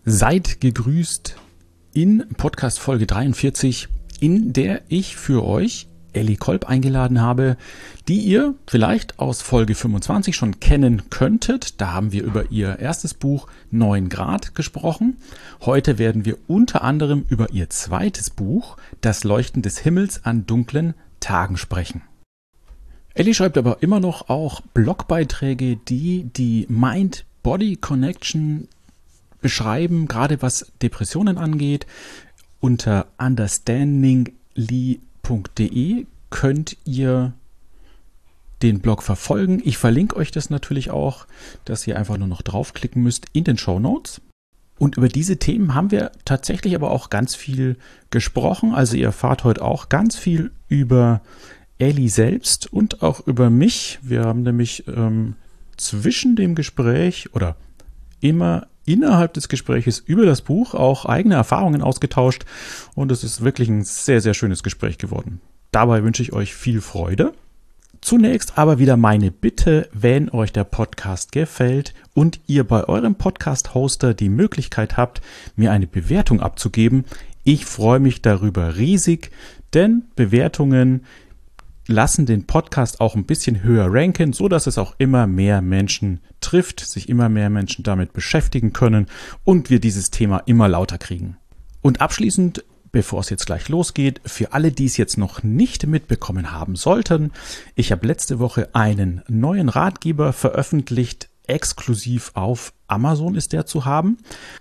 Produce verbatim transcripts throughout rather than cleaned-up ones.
Seid gegrüßt in Podcast Folge dreiundvierzig, in der ich für euch Elli Kolb eingeladen habe, die ihr vielleicht aus Folge fünfundzwanzig schon kennen könntet. Da haben wir über ihr erstes Buch neun Grad gesprochen. Heute werden wir unter anderem über ihr zweites Buch Das Leuchten des Himmels an dunklen Tagen sprechen. Elli schreibt aber immer noch auch Blogbeiträge, die die Mind-Body-Connection beschreiben, gerade was Depressionen angeht. Unter understandingly punkt de könnt ihr den Blog verfolgen. Ich verlinke euch das natürlich auch, dass ihr einfach nur noch draufklicken müsst in den Shownotes. Und über diese Themen haben wir tatsächlich aber auch ganz viel gesprochen. Also ihr erfahrt heute auch ganz viel über Elli selbst und auch über mich. Wir haben nämlich ähm, zwischen dem Gespräch oder immer innerhalb des Gespräches über das Buch auch eigene Erfahrungen ausgetauscht und es ist wirklich ein sehr, sehr schönes Gespräch geworden. Dabei wünsche ich euch viel Freude. Zunächst aber wieder meine Bitte, wenn euch der Podcast gefällt und ihr bei eurem Podcast-Hoster die Möglichkeit habt, mir eine Bewertung abzugeben. Ich freue mich darüber riesig, denn Bewertungen lassen den Podcast auch ein bisschen höher ranken, so dass es auch immer mehr Menschen trifft, sich immer mehr Menschen damit beschäftigen können und wir dieses Thema immer lauter kriegen. Und abschließend, bevor es jetzt gleich losgeht, für alle, die es jetzt noch nicht mitbekommen haben sollten, ich habe letzte Woche einen neuen Ratgeber veröffentlicht, exklusiv auf Amazon ist der zu haben.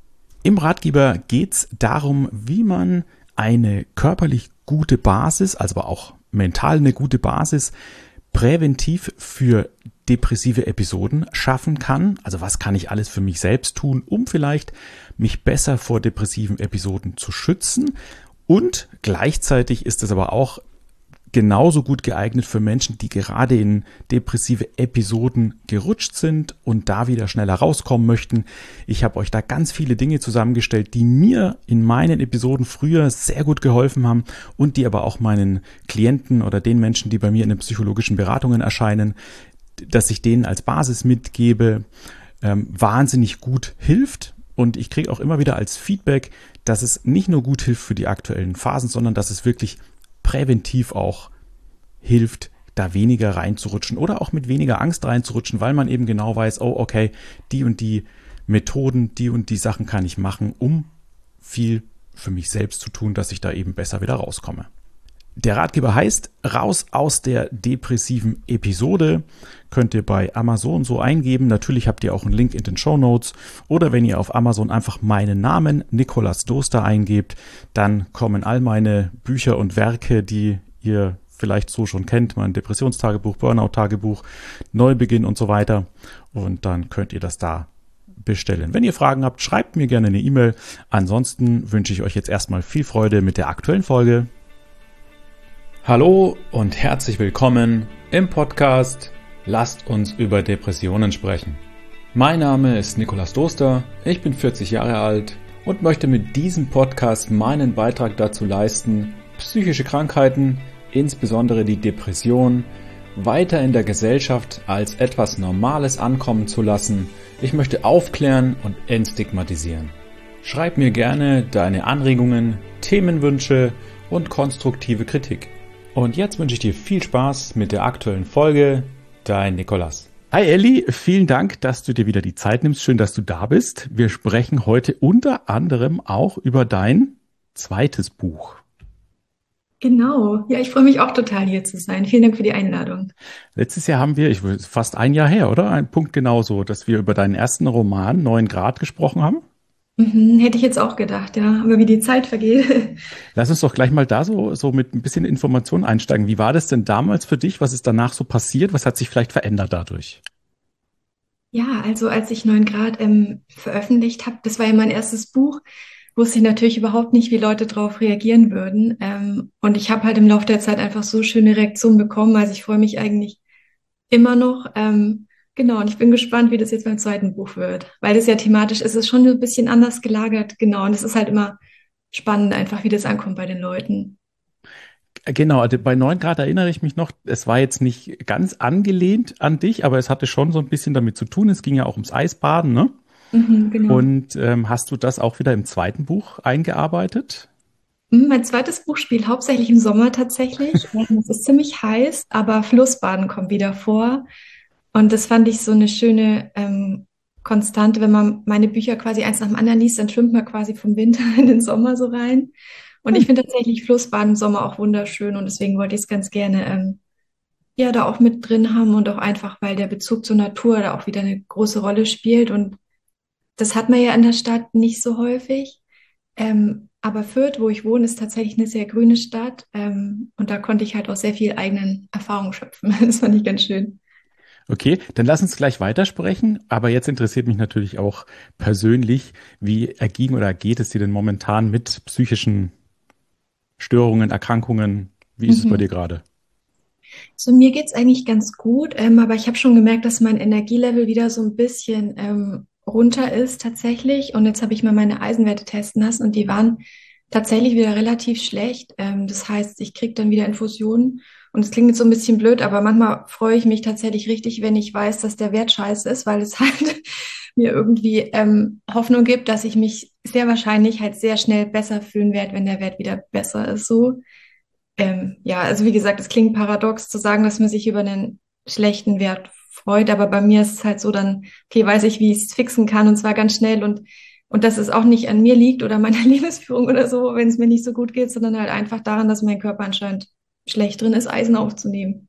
Im Ratgeber geht es darum, wie man eine körperlich gute Basis, also aber auch mental eine gute Basis, präventiv für depressive Episoden schaffen kann. Also was kann ich alles für mich selbst tun, um vielleicht mich besser vor depressiven Episoden zu schützen. Und gleichzeitig ist es aber auch genauso gut geeignet für Menschen, die gerade in depressive Episoden gerutscht sind und da wieder schneller rauskommen möchten. Ich habe euch da ganz viele Dinge zusammengestellt, die mir in meinen Episoden früher sehr gut geholfen haben und die aber auch meinen Klienten oder den Menschen, die bei mir in den psychologischen Beratungen erscheinen, dass ich denen als Basis mitgebe, ähm, wahnsinnig gut hilft. Und ich kriege auch immer wieder als Feedback, dass es nicht nur gut hilft für die aktuellen Phasen, sondern dass es wirklich präventiv auch hilft, da weniger reinzurutschen oder auch mit weniger Angst reinzurutschen, weil man eben genau weiß, oh okay, die und die Methoden, die und die Sachen kann ich machen, um viel für mich selbst zu tun, dass ich da eben besser wieder rauskomme. Der Ratgeber heißt Raus aus der depressiven Episode. Könnt ihr bei Amazon so eingeben. Natürlich habt ihr auch einen Link in den Shownotes. Oder wenn ihr auf Amazon einfach meinen Namen Nikolaus Doster eingebt, dann kommen all meine Bücher und Werke, die ihr vielleicht so schon kennt. Mein Depressionstagebuch, Burnout-Tagebuch, Neubeginn und so weiter. Und dann könnt ihr das da bestellen. Wenn ihr Fragen habt, schreibt mir gerne eine E-Mail. Ansonsten wünsche ich euch jetzt erstmal viel Freude mit der aktuellen Folge. Hallo und herzlich willkommen im Podcast Lasst uns über Depressionen sprechen. Mein Name ist Nikolaus Doster, ich bin vierzig Jahre alt und möchte mit diesem Podcast meinen Beitrag dazu leisten, psychische Krankheiten, insbesondere die Depression, weiter in der Gesellschaft als etwas Normales ankommen zu lassen. Ich möchte aufklären und entstigmatisieren. Schreib mir gerne deine Anregungen, Themenwünsche und konstruktive Kritik. Und jetzt wünsche ich dir viel Spaß mit der aktuellen Folge. Dein Nikolaus. Hi Elli, vielen Dank, dass du dir wieder die Zeit nimmst. Schön, dass du da bist. Wir sprechen heute unter anderem auch über dein zweites Buch. Genau. Ja, ich freue mich auch total, hier zu sein. Vielen Dank für die Einladung. Letztes Jahr haben wir, ich will fast ein Jahr her, oder? Ein Punkt genauso, dass wir über deinen ersten Roman neun Grad gesprochen haben. Mhm, hätte ich jetzt auch gedacht, ja. Aber wie die Zeit vergeht. Lass uns doch gleich mal da so, so mit ein bisschen Informationen einsteigen. Wie war das denn damals für dich? Was ist danach so passiert? Was hat sich vielleicht verändert dadurch? Ja, also als ich neun Grad ähm, veröffentlicht habe, das war ja mein erstes Buch, wusste ich natürlich überhaupt nicht, wie Leute darauf reagieren würden. Ähm, und ich habe halt im Laufe der Zeit einfach so schöne Reaktionen bekommen. Also ich freue mich eigentlich immer noch. Ähm, Genau, und ich bin gespannt, wie das jetzt beim zweiten Buch wird, weil das ja thematisch ist, es ist schon ein bisschen anders gelagert, genau, und es ist halt immer spannend einfach, wie das ankommt bei den Leuten. Genau, also bei neun Grad erinnere ich mich noch, es war jetzt nicht ganz angelehnt an dich, aber es hatte schon so ein bisschen damit zu tun, es ging ja auch ums Eisbaden, ne? Mhm, genau. Und ähm, hast du das auch wieder im zweiten Buch eingearbeitet? Hm, Mein zweites Buch spielt hauptsächlich im Sommer tatsächlich. Ähm, Es ist ziemlich heiß, aber Flussbaden kommt wieder vor. Und das fand ich so eine schöne ähm, Konstante. Wenn man meine Bücher quasi eins nach dem anderen liest, dann schwimmt man quasi vom Winter in den Sommer so rein. Und ich Hm. finde tatsächlich Flussbaden im Sommer auch wunderschön und deswegen wollte ich es ganz gerne ähm, ja da auch mit drin haben und auch einfach, weil der Bezug zur Natur da auch wieder eine große Rolle spielt. Und das hat man ja in der Stadt nicht so häufig. Ähm, aber Fürth, wo ich wohne, ist tatsächlich eine sehr grüne Stadt. Ähm, und da konnte ich halt auch sehr viel eigenen Erfahrungen schöpfen. Das fand ich ganz schön. Okay, dann lass uns gleich weitersprechen. Aber jetzt interessiert mich natürlich auch persönlich, wie erging oder geht es dir denn momentan mit psychischen Störungen, Erkrankungen? Wie ist es bei Mhm. dir gerade? So, mir geht's eigentlich ganz gut, ähm, aber ich habe schon gemerkt, dass mein Energielevel wieder so ein bisschen ähm, runter ist tatsächlich. Und jetzt habe ich mal meine Eisenwerte testen lassen und die waren tatsächlich wieder relativ schlecht. Ähm, das heißt, ich kriege dann wieder Infusionen. Und es klingt jetzt so ein bisschen blöd, aber manchmal freue ich mich tatsächlich richtig, wenn ich weiß, dass der Wert scheiße ist, weil es halt mir irgendwie ähm, Hoffnung gibt, dass ich mich sehr wahrscheinlich halt sehr schnell besser fühlen werde, wenn der Wert wieder besser ist. So. Ähm, ja, also wie gesagt, es klingt paradox zu sagen, dass man sich über einen schlechten Wert freut, aber bei mir ist es halt so dann, okay, weiß ich, wie ich es fixen kann und zwar ganz schnell und, und dass es auch nicht an mir liegt oder meiner Lebensführung oder so, wenn es mir nicht so gut geht, sondern halt einfach daran, dass mein Körper anscheinend schlecht drin ist, Eisen aufzunehmen.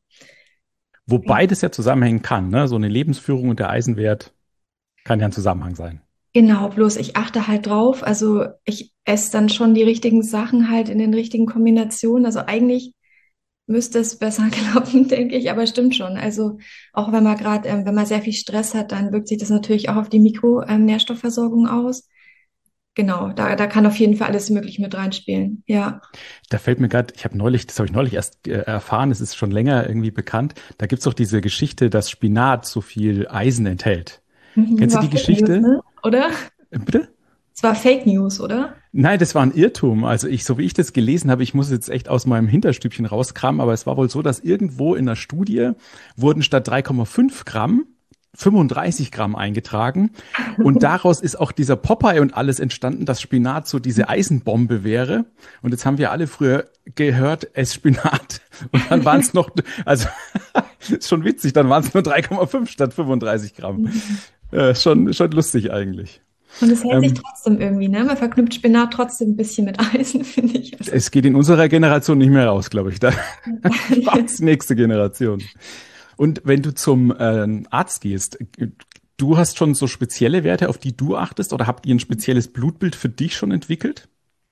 Wobei das ja zusammenhängen kann, ne? So eine Lebensführung und der Eisenwert kann ja ein Zusammenhang sein. Genau, bloß ich achte halt drauf. Also ich esse dann schon die richtigen Sachen halt in den richtigen Kombinationen. Also eigentlich müsste es besser klappen, denke ich, aber stimmt schon. Also auch wenn man gerade, ähm, wenn man sehr viel Stress hat, dann wirkt sich das natürlich auch auf die Mikronährstoffversorgung aus. Genau, da, da kann auf jeden Fall alles Mögliche mit reinspielen. Ja. Da fällt mir gerade, ich habe neulich, das habe ich neulich erst äh, erfahren, es ist schon länger irgendwie bekannt. Da gibt's doch diese Geschichte, dass Spinat so viel Eisen enthält. Mhm, Kennst du war die Fake News, Geschichte? ne? Oder? Äh, Bitte? Es war Fake News, oder? Nein, das war ein Irrtum. Also ich, so wie ich das gelesen habe, ich muss jetzt echt aus meinem Hinterstübchen rauskramen, aber es war wohl so, dass irgendwo in der Studie wurden statt drei Komma fünf Gramm fünfunddreißig Gramm eingetragen. Und daraus ist auch dieser Popeye und alles entstanden, dass Spinat so diese Eisenbombe wäre. Und jetzt haben wir alle früher gehört, es Spinat. Und dann waren es noch, also ist schon witzig, dann waren es nur drei Komma fünf statt fünfunddreißig Gramm. Äh, schon, schon lustig eigentlich. Und es hält sich Ähm, trotzdem irgendwie, ne? Man verknüpft Spinat trotzdem ein bisschen mit Eisen, finde ich. Also, Es geht in unserer Generation nicht mehr raus, glaube ich. Da war's die nächste Generation. Und wenn du zum ähm, Arzt gehst, du hast schon so spezielle Werte, auf die du achtest, oder habt ihr ein spezielles Blutbild für dich schon entwickelt?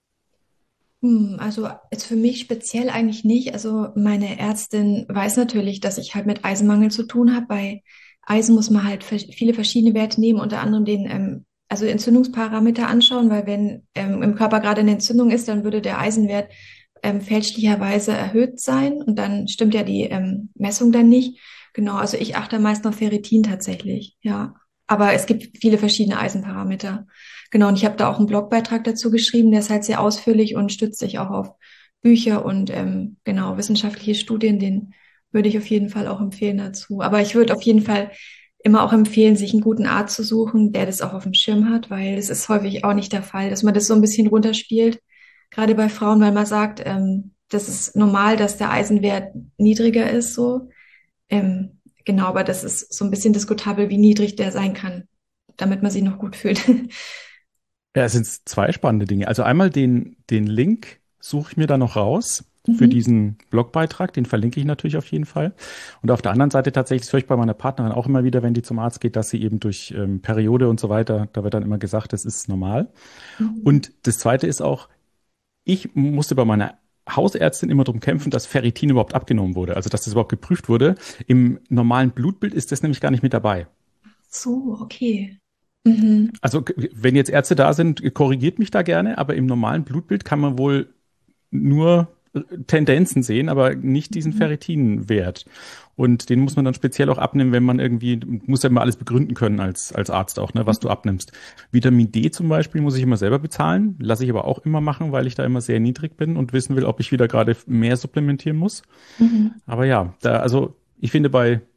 Hm, also jetzt für mich speziell eigentlich nicht. Also meine Ärztin weiß natürlich, dass ich halt mit Eisenmangel zu tun habe. Bei Eisen muss man halt vers- viele verschiedene Werte nehmen, unter anderem den ähm, also Entzündungsparameter anschauen, weil wenn ähm, im Körper gerade eine Entzündung ist, dann würde der Eisenwert ähm, fälschlicherweise erhöht sein und dann stimmt ja die ähm, Messung dann nicht. Genau, also ich achte meist auf Ferritin tatsächlich, ja. Aber es gibt viele verschiedene Eisenparameter. Genau, und ich habe da auch einen Blogbeitrag dazu geschrieben, der ist halt sehr ausführlich und stützt sich auch auf Bücher und ähm, genau wissenschaftliche Studien. Den würde ich auf jeden Fall auch empfehlen dazu. Aber ich würde auf jeden Fall immer auch empfehlen, sich einen guten Arzt zu suchen, der das auch auf dem Schirm hat, weil es ist häufig auch nicht der Fall, dass man das so ein bisschen runterspielt, gerade bei Frauen, weil man sagt, ähm, das ist normal, dass der Eisenwert niedriger ist, so. Ähm, genau, aber das ist so ein bisschen diskutabel, wie niedrig der sein kann, damit man sich noch gut fühlt. Ja, es sind zwei spannende Dinge. Also einmal den, den Link suche ich mir da noch raus für Mhm. diesen Blogbeitrag. Den verlinke ich natürlich auf jeden Fall. Und auf der anderen Seite tatsächlich, das höre ich bei meiner Partnerin auch immer wieder, wenn die zum Arzt geht, dass sie eben durch ähm, Periode und so weiter, da wird dann immer gesagt, das ist normal. Mhm. Und das Zweite ist auch, ich musste bei meiner Hausärztin immer darum kämpfen, dass Ferritin überhaupt abgenommen wurde, also dass das überhaupt geprüft wurde. Im normalen Blutbild ist das nämlich gar nicht mit dabei. So, okay. Mhm. Also wenn jetzt Ärzte da sind, korrigiert mich da gerne, aber im normalen Blutbild kann man wohl nur Tendenzen sehen, aber nicht diesen Mhm. Ferritinwert. Und den muss man dann speziell auch abnehmen, wenn man irgendwie, muss ja immer alles begründen können als, als Arzt auch, ne, was du abnimmst. Vitamin D zum Beispiel muss ich immer selber bezahlen, lasse ich aber auch immer machen, weil ich da immer sehr niedrig bin und wissen will, ob ich wieder gerade mehr supplementieren muss. Mhm. Aber ja, da, also ich finde bei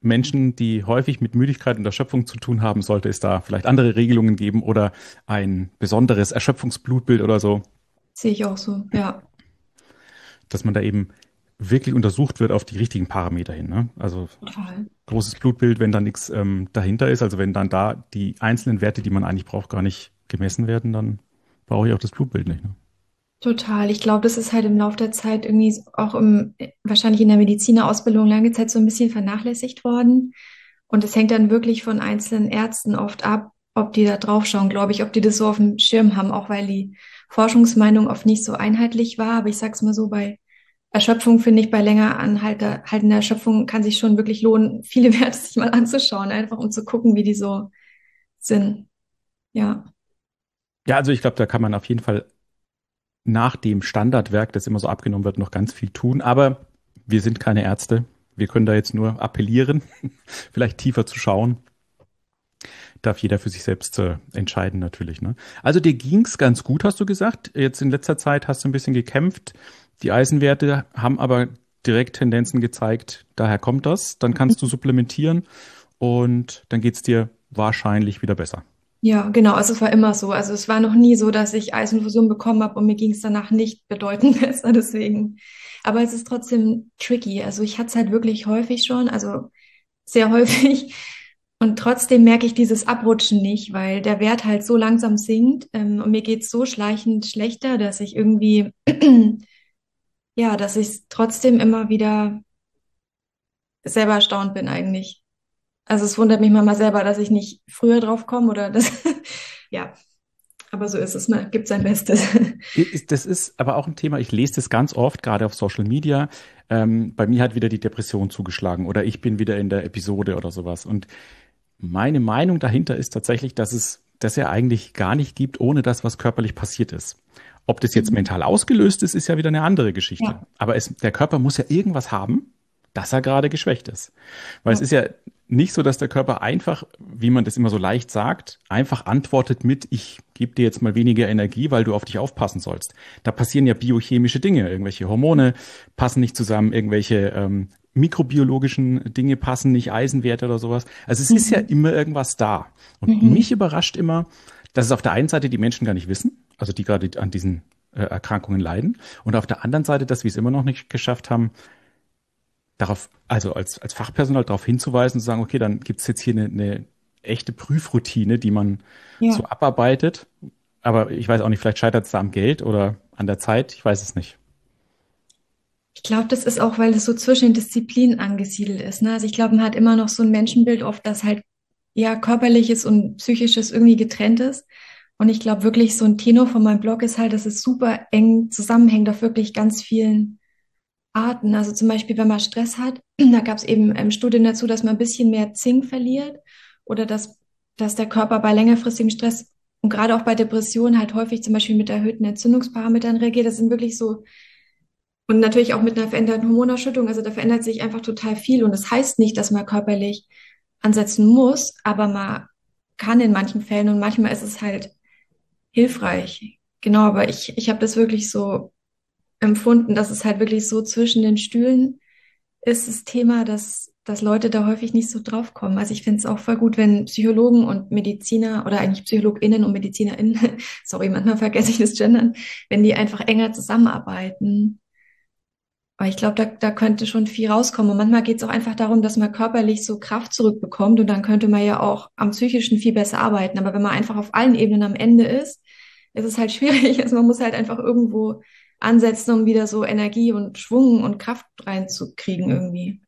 Menschen, die häufig mit Müdigkeit und Erschöpfung zu tun haben, sollte es da vielleicht andere Regelungen geben oder ein besonderes Erschöpfungsblutbild oder so, Sehe ich auch so, ja, dass man da eben wirklich untersucht wird auf die richtigen Parameter hin. Ne? Also total. großes Blutbild, wenn da nichts ähm, dahinter ist, also wenn dann da die einzelnen Werte, die man eigentlich braucht, gar nicht gemessen werden, dann brauche ich auch das Blutbild nicht. Ne? Total. Ich glaube, das ist halt im Laufe der Zeit irgendwie so- auch im, wahrscheinlich in der Medizinerausbildung lange Zeit so ein bisschen vernachlässigt worden. Und es hängt dann wirklich von einzelnen Ärzten oft ab, ob die da drauf schauen, glaube ich, ob die das so auf dem Schirm haben, auch weil die Forschungsmeinung oft nicht so einheitlich war. Aber ich sag's mal so, bei Erschöpfung finde ich, bei länger anhaltender haltender Erschöpfung kann sich schon wirklich lohnen, viele Werte sich mal anzuschauen, einfach um zu gucken, wie die so sind. Ja. Ja, also ich glaube, da kann man auf jeden Fall nach dem Standardwerk, das immer so abgenommen wird, noch ganz viel tun. Aber wir sind keine Ärzte. Wir können da jetzt nur appellieren, vielleicht tiefer zu schauen. Darf jeder für sich selbst äh, entscheiden natürlich. Ne? Also dir ging's ganz gut, hast du gesagt. Jetzt in letzter Zeit hast du ein bisschen gekämpft. Die Eisenwerte haben aber direkt Tendenzen gezeigt. Daher kommt das. Dann kannst du supplementieren und dann geht's dir wahrscheinlich wieder besser. Ja, genau. Also es war immer so. Also es war noch nie so, dass ich Eisenfusion bekommen habe und mir ging es danach nicht bedeutend besser. Deswegen. Aber es ist trotzdem tricky. Also ich hatte es halt wirklich häufig schon, also sehr häufig. Und trotzdem merke ich dieses Abrutschen nicht, weil der Wert halt so langsam sinkt. Ähm, und mir geht es so schleichend schlechter, dass ich irgendwie, ja, dass ich trotzdem immer wieder selber erstaunt bin eigentlich. Also es wundert mich manchmal selber, dass ich nicht früher drauf komme oder das, ja. Aber so ist es, man gibt sein Bestes. Ist- Das ist aber auch ein Thema, ich lese das ganz oft, gerade auf Social Media. Ähm, bei mir hat wieder die Depression zugeschlagen oder ich bin wieder in der Episode oder sowas. Und meine Meinung dahinter ist tatsächlich, dass es das ja eigentlich gar nicht gibt, ohne das, was körperlich passiert ist. Ob das jetzt Mhm. mental ausgelöst ist, ist ja wieder eine andere Geschichte. Ja, Aber es, der Körper muss ja irgendwas haben, dass er gerade geschwächt ist. Weil es ja. ist ja nicht so, dass der Körper einfach, wie man das immer so leicht sagt, einfach antwortet mit, ich gebe dir jetzt mal weniger Energie, weil du auf dich aufpassen sollst. Da passieren ja biochemische Dinge, irgendwelche Hormone passen nicht zusammen, irgendwelche ähm, mikrobiologischen Dinge passen nicht, Eisenwerte oder sowas. Also es ist ja Mhm. immer irgendwas da. Und mich Mhm. überrascht immer, dass es auf der einen Seite die Menschen gar nicht wissen, also die gerade an diesen äh, Erkrankungen leiden, und auf der anderen Seite, dass wir es immer noch nicht geschafft haben, darauf, also als, als Fachpersonal darauf hinzuweisen und zu sagen, okay, dann gibt es jetzt hier eine, eine echte Prüfroutine, die man so Ja. abarbeitet. Aber ich weiß auch nicht, vielleicht scheitert es da am Geld oder an der Zeit, ich weiß es nicht. Ich glaube, das ist auch, weil es so zwischen den Disziplinen angesiedelt ist. Ne? Also ich glaube, man hat immer noch so ein Menschenbild oft, das halt ja körperliches und psychisches irgendwie getrennt ist. Und ich glaube wirklich, so ein Tenor von meinem Blog ist halt, dass es super eng zusammenhängt auf wirklich ganz vielen Arten. Also zum Beispiel, wenn man Stress hat, da gab es eben ähm, Studien dazu, dass man ein bisschen mehr Zink verliert oder dass, dass der Körper bei längerfristigem Stress und gerade auch bei Depressionen halt häufig zum Beispiel mit erhöhten Entzündungsparametern reagiert. Das sind wirklich so, und natürlich auch mit einer veränderten Hormonausschüttung. Also da verändert sich einfach total viel. Und das heißt nicht, dass man körperlich ansetzen muss, aber man kann in manchen Fällen und manchmal ist es halt hilfreich. Genau, aber ich, ich habe das wirklich so empfunden, dass es halt wirklich so zwischen den Stühlen ist das Thema, dass, dass Leute da häufig nicht so drauf kommen. Also ich finde es auch voll gut, wenn Psychologen und Mediziner oder eigentlich PsychologInnen und MedizinerInnen, sorry, manchmal vergesse ich das Gendern, wenn die einfach enger zusammenarbeiten. Aber ich glaube, da, da könnte schon viel rauskommen. Und manchmal geht es auch einfach darum, dass man körperlich so Kraft zurückbekommt und dann könnte man ja auch am Psychischen viel besser arbeiten. Aber wenn man einfach auf allen Ebenen am Ende ist, ist es halt schwierig. Also man muss halt einfach irgendwo ansetzen, um wieder so Energie und Schwung und Kraft reinzukriegen irgendwie.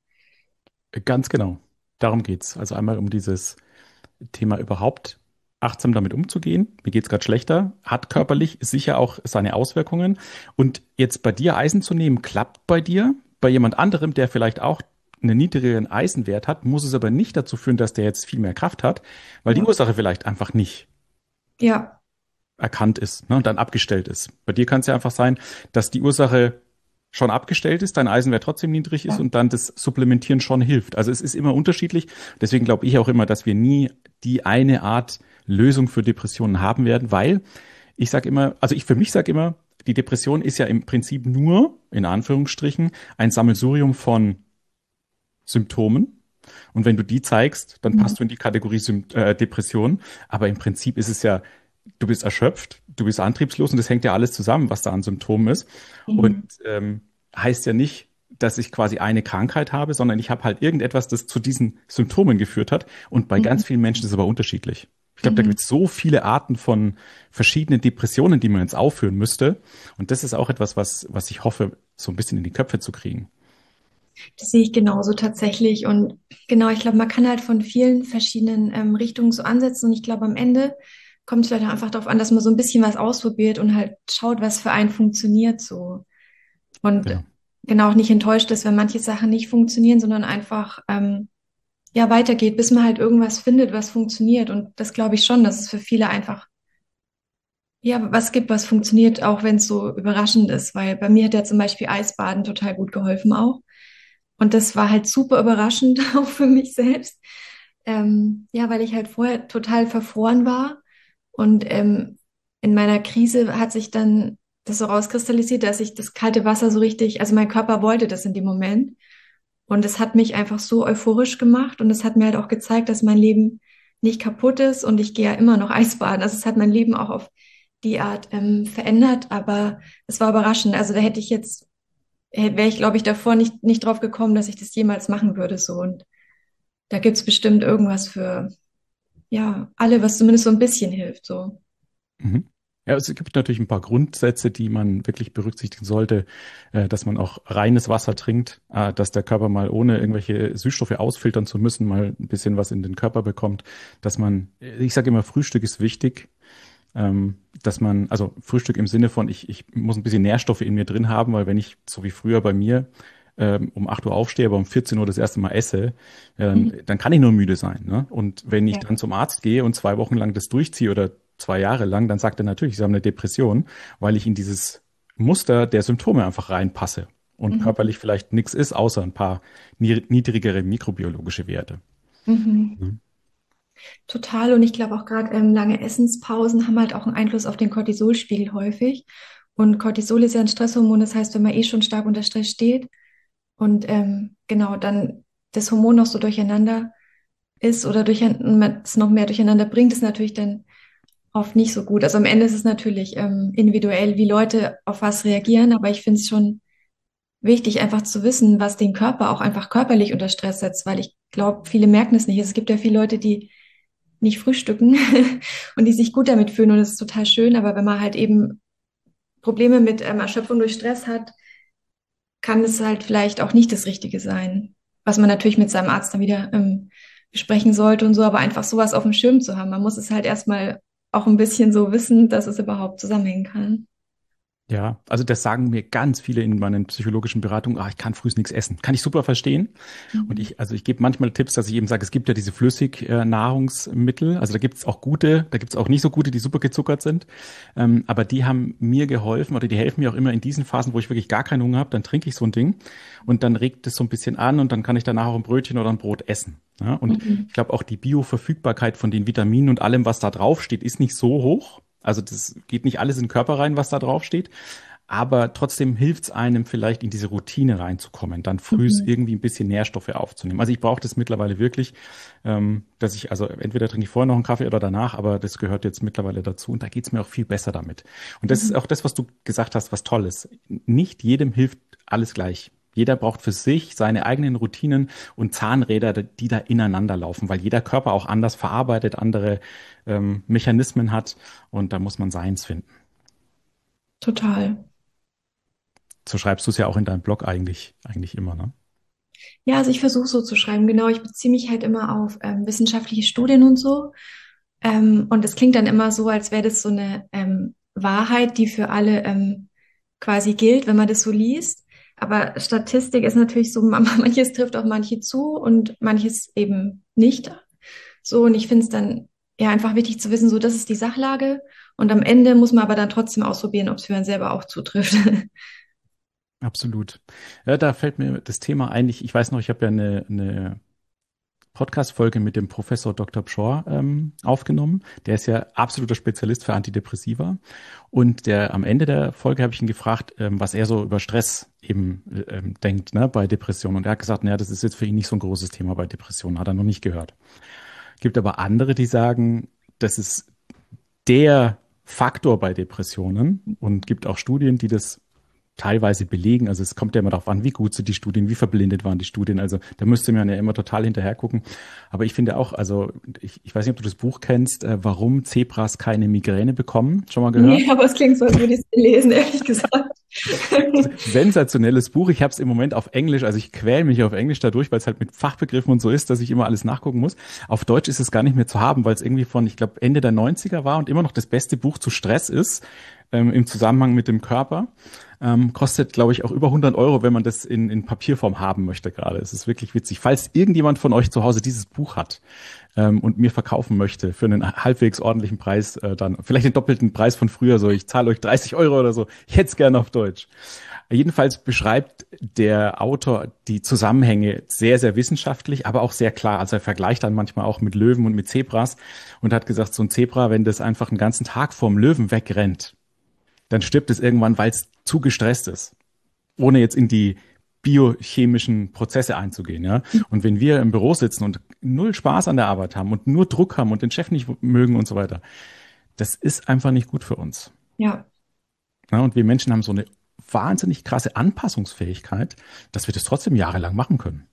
Ganz genau. Darum geht's. Also einmal um dieses Thema überhaupt achtsam damit umzugehen. Mir geht's gerade schlechter, hat körperlich sicher auch seine Auswirkungen. Und jetzt bei dir Eisen zu nehmen, klappt bei dir. Bei jemand anderem, der vielleicht auch einen niedrigeren Eisenwert hat, muss es aber nicht dazu führen, dass der jetzt viel mehr Kraft hat, weil die Ja, Ursache vielleicht einfach nicht ja, erkannt ist, ne, und dann abgestellt ist. Bei dir kann es ja einfach sein, dass die Ursache schon abgestellt ist, dein Eisenwert trotzdem niedrig ist ja. und dann das Supplementieren schon hilft. Also es ist immer unterschiedlich. Deswegen glaube ich auch immer, dass wir nie die eine Art Lösung für Depressionen haben werden, weil ich sage immer, also ich für mich sage immer, die Depression ist ja im Prinzip nur, in Anführungsstrichen, ein Sammelsurium von Symptomen. Und wenn du die zeigst, dann Mhm. passt du in die Kategorie Sym äh, Depression. Aber im Prinzip ist es ja, du bist erschöpft, du bist antriebslos und das hängt ja alles zusammen, was da an Symptomen ist. Und Mhm. ähm, heißt ja nicht, dass ich quasi eine Krankheit habe, sondern ich habe halt irgendetwas, das zu diesen Symptomen geführt hat. Und bei Mhm. ganz vielen Menschen ist es aber unterschiedlich. Ich glaube, da Mhm. gibt es so viele Arten von verschiedenen Depressionen, die man jetzt aufführen müsste. Und das ist auch etwas, was, was ich hoffe, so ein bisschen in die Köpfe zu kriegen. Das sehe ich genauso tatsächlich. Und genau, ich glaube, man kann halt von vielen verschiedenen ähm, Richtungen so ansetzen. Und ich glaube, am Ende kommt es vielleicht auch einfach darauf an, dass man so ein bisschen was ausprobiert und halt schaut, was für einen funktioniert so. Und Genau. genau auch nicht enttäuscht ist, wenn manche Sachen nicht funktionieren, sondern einfach ähm, ja weitergeht, bis man halt irgendwas findet, was funktioniert. Und das glaube ich schon, dass es für viele einfach ja was gibt, was funktioniert, auch wenn es so überraschend ist. Weil bei mir hat ja zum Beispiel Eisbaden total gut geholfen auch. Und das war halt super überraschend auch für mich selbst. Ähm, ja, weil ich halt vorher total verfroren war. Und ähm, in meiner Krise hat sich dann das so rauskristallisiert, dass ich das kalte Wasser so richtig, also mein Körper wollte das in dem Moment. Und es hat mich einfach so euphorisch gemacht. Und es hat mir halt auch gezeigt, dass mein Leben nicht kaputt ist. Und ich gehe ja immer noch Eisbaden. Also es hat mein Leben auch auf die Art ähm, verändert. Aber es war überraschend. Also da hätte ich jetzt wäre ich, glaube ich, davor nicht, nicht drauf gekommen, dass ich das jemals machen würde. So. Und da gibt's bestimmt irgendwas für, ja, alle, was zumindest so ein bisschen hilft. So. Mhm. Ja, es gibt natürlich ein paar Grundsätze, die man wirklich berücksichtigen sollte, äh, dass man auch reines Wasser trinkt, äh, dass der Körper mal ohne irgendwelche Süßstoffe ausfiltern zu müssen, mal ein bisschen was in den Körper bekommt, dass man, ich sage immer, Frühstück ist wichtig, ähm, dass man, also Frühstück im Sinne von, ich, ich muss ein bisschen Nährstoffe in mir drin haben, weil wenn ich, so wie früher bei mir, ähm, um acht Uhr aufstehe, aber um vierzehn Uhr das erste Mal esse, ähm, Mhm. dann kann ich nur müde sein. Ne? Und wenn ich Ja. dann zum Arzt gehe und zwei Wochen lang das durchziehe oder zwei Jahre lang, dann sagt er natürlich, Sie haben eine Depression, weil ich in dieses Muster der Symptome einfach reinpasse und Mhm. körperlich vielleicht nichts ist, außer ein paar ni- niedrigere mikrobiologische Werte. Mhm. Mhm. Total. Und ich glaube auch gerade ähm, lange Essenspausen haben halt auch einen Einfluss auf den Cortisolspiegel häufig. Und Cortisol ist ja ein Stresshormon. Das heißt, wenn man eh schon stark unter Stress steht und ähm, genau dann das Hormon noch so durcheinander ist oder durch, es noch mehr durcheinander bringt, ist natürlich dann oft nicht so gut. Also am Ende ist es natürlich ähm, individuell, wie Leute auf was reagieren, aber ich finde es schon wichtig, einfach zu wissen, was den Körper auch einfach körperlich unter Stress setzt, weil ich glaube, viele merken es nicht. Es gibt ja viele Leute, die nicht frühstücken und die sich gut damit fühlen und das ist total schön, aber wenn man halt eben Probleme mit ähm, Erschöpfung durch Stress hat, kann es halt vielleicht auch nicht das Richtige sein, was man natürlich mit seinem Arzt dann wieder ähm, besprechen sollte und so, aber einfach sowas auf dem Schirm zu haben. Man muss es halt erstmal auch ein bisschen so wissen, dass es überhaupt zusammenhängen kann. Ja, also das sagen mir ganz viele in meinen psychologischen Beratungen, ah, ich kann frühs nichts essen. Kann ich super verstehen. Und Mhm. ich, also ich gebe manchmal Tipps, dass ich eben sage, es gibt ja diese Flüssignahrungsmittel, also da gibt es auch gute, da gibt es auch nicht so gute, die super gezuckert sind. Ähm, aber die haben mir geholfen oder die helfen mir auch immer in diesen Phasen, wo ich wirklich gar keinen Hunger habe, dann trinke ich so ein Ding und dann regt es so ein bisschen an und dann kann ich danach auch ein Brötchen oder ein Brot essen. Ja, und Mhm. ich glaube auch die Bioverfügbarkeit von den Vitaminen und allem, was da drauf steht, ist nicht so hoch. Also das geht nicht alles in den Körper rein, was da drauf steht. Aber trotzdem hilft es einem vielleicht in diese Routine reinzukommen, dann frühs Mhm. irgendwie ein bisschen Nährstoffe aufzunehmen. Also ich brauche das mittlerweile wirklich, ähm, dass ich, also entweder trinke ich vorher noch einen Kaffee oder danach, aber das gehört jetzt mittlerweile dazu und da geht's mir auch viel besser damit. Und das ist Mhm. auch das, was du gesagt hast, was toll ist. Nicht jedem hilft alles gleich. Jeder braucht für sich seine eigenen Routinen und Zahnräder, die da ineinander laufen, weil jeder Körper auch anders verarbeitet, andere ähm, Mechanismen hat und da muss man seins finden. Total. So schreibst du es ja auch in deinem Blog eigentlich, eigentlich immer, ne? Ja, also ich versuche so zu schreiben. Genau, ich beziehe mich halt immer auf ähm, wissenschaftliche Studien und so. Ähm, und es klingt dann immer so, als wäre das so eine ähm, Wahrheit, die für alle ähm, quasi gilt, wenn man das so liest. Aber Statistik ist natürlich so, man- manches trifft auf manche zu und manches eben nicht. So, und ich finde es dann ja einfach wichtig zu wissen, so, das ist die Sachlage. Und am Ende muss man aber dann trotzdem ausprobieren, ob es für einen selber auch zutrifft. Absolut. Ja, da fällt mir das Thema ein. Ich, ich weiß noch, ich habe ja eine, eine Podcast-Folge mit dem Professor Doktor Pschorr ähm, aufgenommen. Der ist ja absoluter Spezialist für Antidepressiva. Und der am Ende der Folge habe ich ihn gefragt, ähm, was er so über Stress eben ähm, denkt, ne, bei Depressionen. Und er hat gesagt, naja, das ist jetzt für ihn nicht so ein großes Thema bei Depressionen, hat er noch nicht gehört. Gibt aber andere, die sagen, das ist der Faktor bei Depressionen und gibt auch Studien, die das teilweise belegen. Also es kommt ja immer darauf an, wie gut sind die Studien, wie verblindet waren die Studien. Also da müsste man ja immer total hinterher gucken. Aber ich finde auch, also ich, ich weiß nicht, ob du das Buch kennst, äh, warum Zebras keine Migräne bekommen. Schon mal gehört? Nee, aber es klingt so, als würde ich es lesen, ehrlich gesagt. Sensationelles Buch. Ich habe es im Moment auf Englisch, also ich quäle mich auf Englisch dadurch, weil es halt mit Fachbegriffen und so ist, dass ich immer alles nachgucken muss. Auf Deutsch ist es gar nicht mehr zu haben, weil es irgendwie von, ich glaube, Ende der neunziger war und immer noch das beste Buch zu Stress ist, ähm, im Zusammenhang mit dem Körper. Ähm, kostet, glaube ich, auch über hundert Euro, wenn man das in, in Papierform haben möchte gerade. Es ist wirklich witzig. Falls irgendjemand von euch zu Hause dieses Buch hat ähm, und mir verkaufen möchte für einen halbwegs ordentlichen Preis, äh, dann vielleicht den doppelten Preis von früher, so ich zahle euch dreißig Euro oder so, ich hätte es gerne auf Deutsch. Jedenfalls beschreibt der Autor die Zusammenhänge sehr, sehr wissenschaftlich, aber auch sehr klar. Also er vergleicht dann manchmal auch mit Löwen und mit Zebras und hat gesagt, so ein Zebra, wenn das einfach einen ganzen Tag vorm Löwen wegrennt, dann stirbt es irgendwann, weil es zu gestresst ist, ohne jetzt in die biochemischen Prozesse einzugehen. Ja? Und wenn wir im Büro sitzen und null Spaß an der Arbeit haben und nur Druck haben und den Chef nicht mögen und so weiter, das ist einfach nicht gut für uns. Ja. Ja, und wir Menschen haben so eine wahnsinnig krasse Anpassungsfähigkeit, dass wir das trotzdem jahrelang machen können.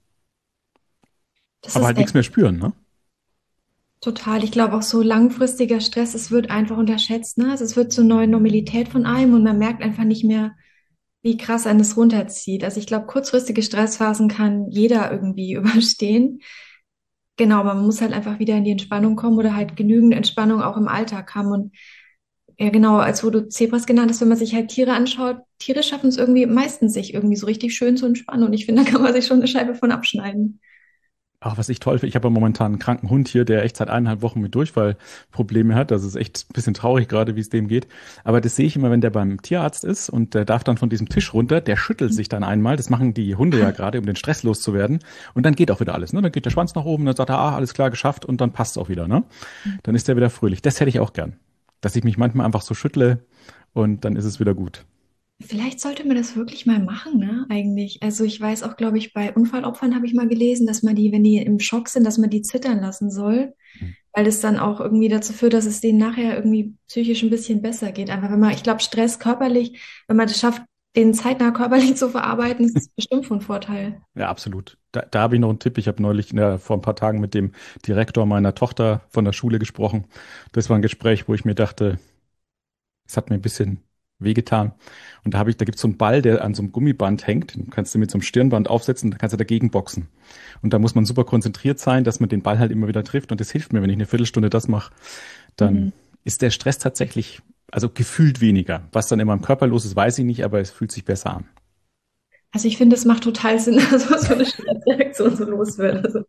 Das Aber ist halt echt nichts mehr spüren, ne? total. Ich glaube auch so langfristiger Stress, es wird einfach unterschätzt, ne? Also es wird zur neuen Normalität von einem und man merkt einfach nicht mehr, wie krass einen das runterzieht. Also ich glaube, kurzfristige Stressphasen kann jeder irgendwie überstehen. Genau, aber man muss halt einfach wieder in die Entspannung kommen oder halt genügend Entspannung auch im Alltag haben. Und ja, genau, als wo du Zebras genannt hast, wenn man sich halt Tiere anschaut, Tiere schaffen es irgendwie meistens, sich irgendwie so richtig schön zu entspannen. Und ich finde, da kann man sich schon eine Scheibe von abschneiden. Auch was ich toll finde, ich habe ja momentan einen kranken Hund hier, der echt seit eineinhalb Wochen mit Durchfallprobleme hat. Das ist echt ein bisschen traurig gerade, wie es dem geht. Aber das sehe ich immer, wenn der beim Tierarzt ist und der darf dann von diesem Tisch runter, der schüttelt sich dann einmal. Das machen die Hunde ja gerade, um den Stress loszuwerden. Und dann geht auch wieder alles. Ne? Dann geht der Schwanz nach oben, dann sagt er, ah, alles klar, geschafft und dann passt es auch wieder. Ne? Dann ist er wieder fröhlich. Das hätte ich auch gern. Dass ich mich manchmal einfach so schüttle und dann ist es wieder gut. Vielleicht sollte man das wirklich mal machen, ne? Eigentlich. Also ich weiß auch, glaube ich, bei Unfallopfern habe ich mal gelesen, dass man die, wenn die im Schock sind, dass man die zittern lassen soll, weil es dann auch irgendwie dazu führt, dass es denen nachher irgendwie psychisch ein bisschen besser geht. Einfach wenn man, ich glaube, Stress körperlich, wenn man das schafft, den zeitnah körperlich zu verarbeiten, ist es bestimmt von Vorteil. Ja, absolut. Da, da habe ich noch einen Tipp. Ich habe neulich ja, vor ein paar Tagen mit dem Direktor meiner Tochter von der Schule gesprochen. Das war ein Gespräch, wo ich mir dachte, es hat mir ein bisschen wehgetan. Und da habe ich, da gibt's so einen Ball, der an so einem Gummiband hängt. Den kannst du mit so einem Stirnband aufsetzen, dann kannst du dagegen boxen. Und da muss man super konzentriert sein, dass man den Ball halt immer wieder trifft. Und das hilft mir, wenn ich eine Viertelstunde das mache, dann Mhm. ist der Stress tatsächlich, also gefühlt weniger. Was dann in meinem Körper los ist, weiß ich nicht, aber es fühlt sich besser an. Also ich finde, es macht total Sinn, dass so eine Stressreaktion so los wird. Also.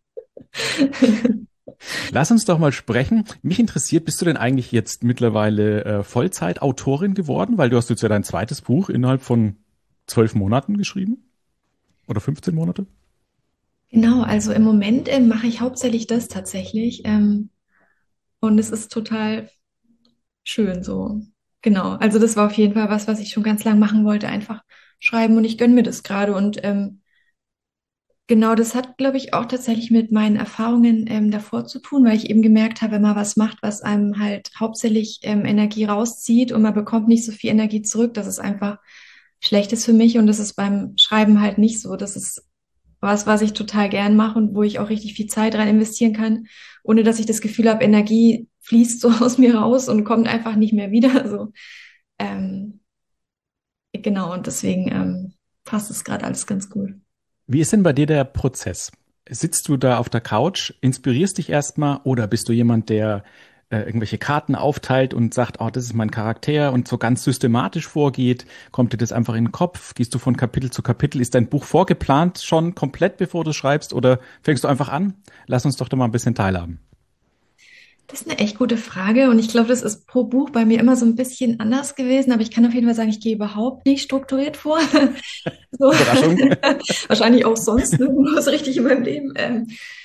Lass uns doch mal sprechen. Mich interessiert, bist du denn eigentlich jetzt mittlerweile äh, Vollzeitautorin geworden? Weil du hast jetzt ja dein zweites Buch innerhalb von zwölf Monaten geschrieben? Oder fünfzehn Monate? Genau, also im Moment ähm, mache ich hauptsächlich das tatsächlich. Ähm, und es ist total schön so. Genau. Also das war auf jeden Fall was, was ich schon ganz lang machen wollte. Einfach schreiben und ich gönne mir das gerade. Und ähm, genau, das hat, glaube ich, auch tatsächlich mit meinen Erfahrungen ähm, davor zu tun, weil ich eben gemerkt habe, wenn man was macht, was einem halt hauptsächlich ähm, Energie rauszieht und man bekommt nicht so viel Energie zurück, dass es einfach schlecht ist für mich. Und das ist beim Schreiben halt nicht so. Das ist was, was ich total gern mache und wo ich auch richtig viel Zeit rein investieren kann, ohne dass ich das Gefühl habe, Energie fließt so aus mir raus und kommt einfach nicht mehr wieder. Also ähm, genau, und deswegen ähm, passt es gerade alles ganz gut. Wie ist denn bei dir der Prozess? Sitzt du da auf der Couch, inspirierst dich erstmal oder bist du jemand, der äh, irgendwelche Karten aufteilt und sagt, oh, das ist mein Charakter und so ganz systematisch vorgeht? Kommt dir das einfach in den Kopf? Gehst du von Kapitel zu Kapitel? Ist dein Buch vorgeplant schon komplett, bevor du schreibst oder fängst du einfach an? Lass uns doch da mal ein bisschen teilhaben. Das ist eine echt gute Frage und ich glaube, das ist pro Buch bei mir immer so ein bisschen anders gewesen, aber ich kann auf jeden Fall sagen, ich gehe überhaupt nicht strukturiert vor. So. Überraschung. Wahrscheinlich auch sonst nirgendwo so richtig in meinem Leben. Ähm,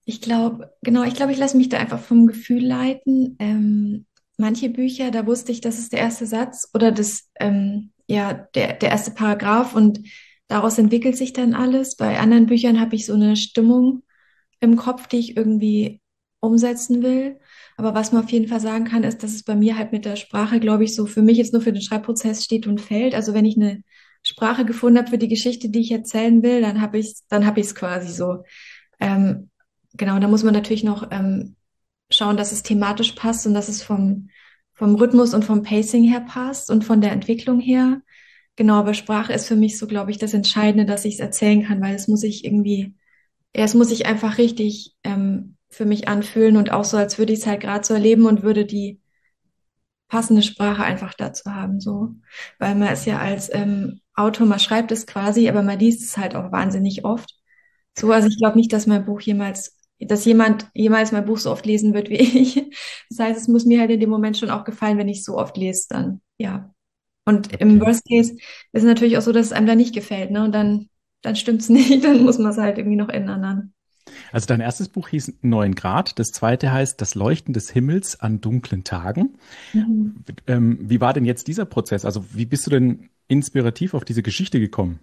Ich glaube, genau, ich glaube, ich lasse mich da einfach vom Gefühl leiten. Ähm, manche Bücher, da wusste ich, das ist der erste Satz oder das, ähm, ja, der, der erste Paragraph und daraus entwickelt sich dann alles. Bei anderen Büchern habe ich so eine Stimmung im Kopf, die ich irgendwie umsetzen will. Aber was man auf jeden Fall sagen kann, ist, dass es bei mir halt mit der Sprache, glaube ich, so für mich jetzt nur für den Schreibprozess steht und fällt. Also wenn ich eine Sprache gefunden habe für die Geschichte, die ich erzählen will, dann habe ich dann habe ich es quasi so. Ähm, genau, da muss man natürlich noch ähm, schauen, dass es thematisch passt und dass es vom, vom Rhythmus und vom Pacing her passt und von der Entwicklung her. Genau, aber Sprache ist für mich so, glaube ich, das Entscheidende, dass ich es erzählen kann, weil es muss ich irgendwie, ja, es muss sich einfach richtig ähm, für mich anfühlen und auch so, als würde ich es halt gerade so erleben und würde die passende Sprache einfach dazu haben, so. Weil man ist ja als ähm, Autor, man schreibt es quasi, aber man liest es halt auch wahnsinnig oft. So, also ich glaube nicht, dass mein Buch jemals, dass jemand jemals mein Buch so oft lesen wird wie ich. Das heißt, es muss mir halt in dem Moment schon auch gefallen, wenn ich es so oft lese, dann, ja. Und im Okay. Worst Case ist es natürlich auch so, dass es einem da nicht gefällt, ne? Und dann, dann stimmt's nicht, dann muss man es halt irgendwie noch ändern dann. Also dein erstes Buch hieß Neun Grad, das zweite heißt Das Leuchten des Himmels an dunklen Tagen. Mhm. Ähm, wie war denn jetzt dieser Prozess? Also wie bist du denn inspirativ auf diese Geschichte gekommen?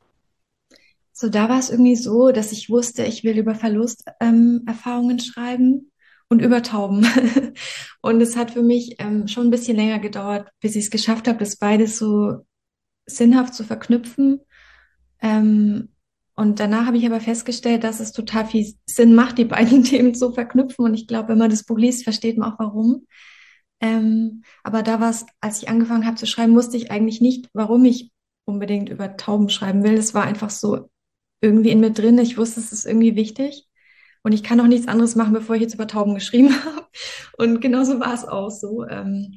So, da war es irgendwie so, dass ich wusste, ich will über Verlusterfahrungen ähm, Erfahrungen schreiben und über Tauben. Und es hat für mich ähm, schon ein bisschen länger gedauert, bis ich es geschafft habe, das beides so sinnhaft zu verknüpfen. Ähm, und danach habe ich aber festgestellt, dass es total viel Sinn macht, die beiden Themen zu verknüpfen. Und ich glaube, wenn man das Buch liest, versteht man auch warum. Ähm, aber da war es, als ich angefangen habe zu schreiben, wusste ich eigentlich nicht, warum ich unbedingt über Tauben schreiben will. Es war einfach so irgendwie in mir drin. Ich wusste, es ist irgendwie wichtig. Und ich kann auch nichts anderes machen, bevor ich jetzt über Tauben geschrieben habe. Und genauso war es auch so. Ähm,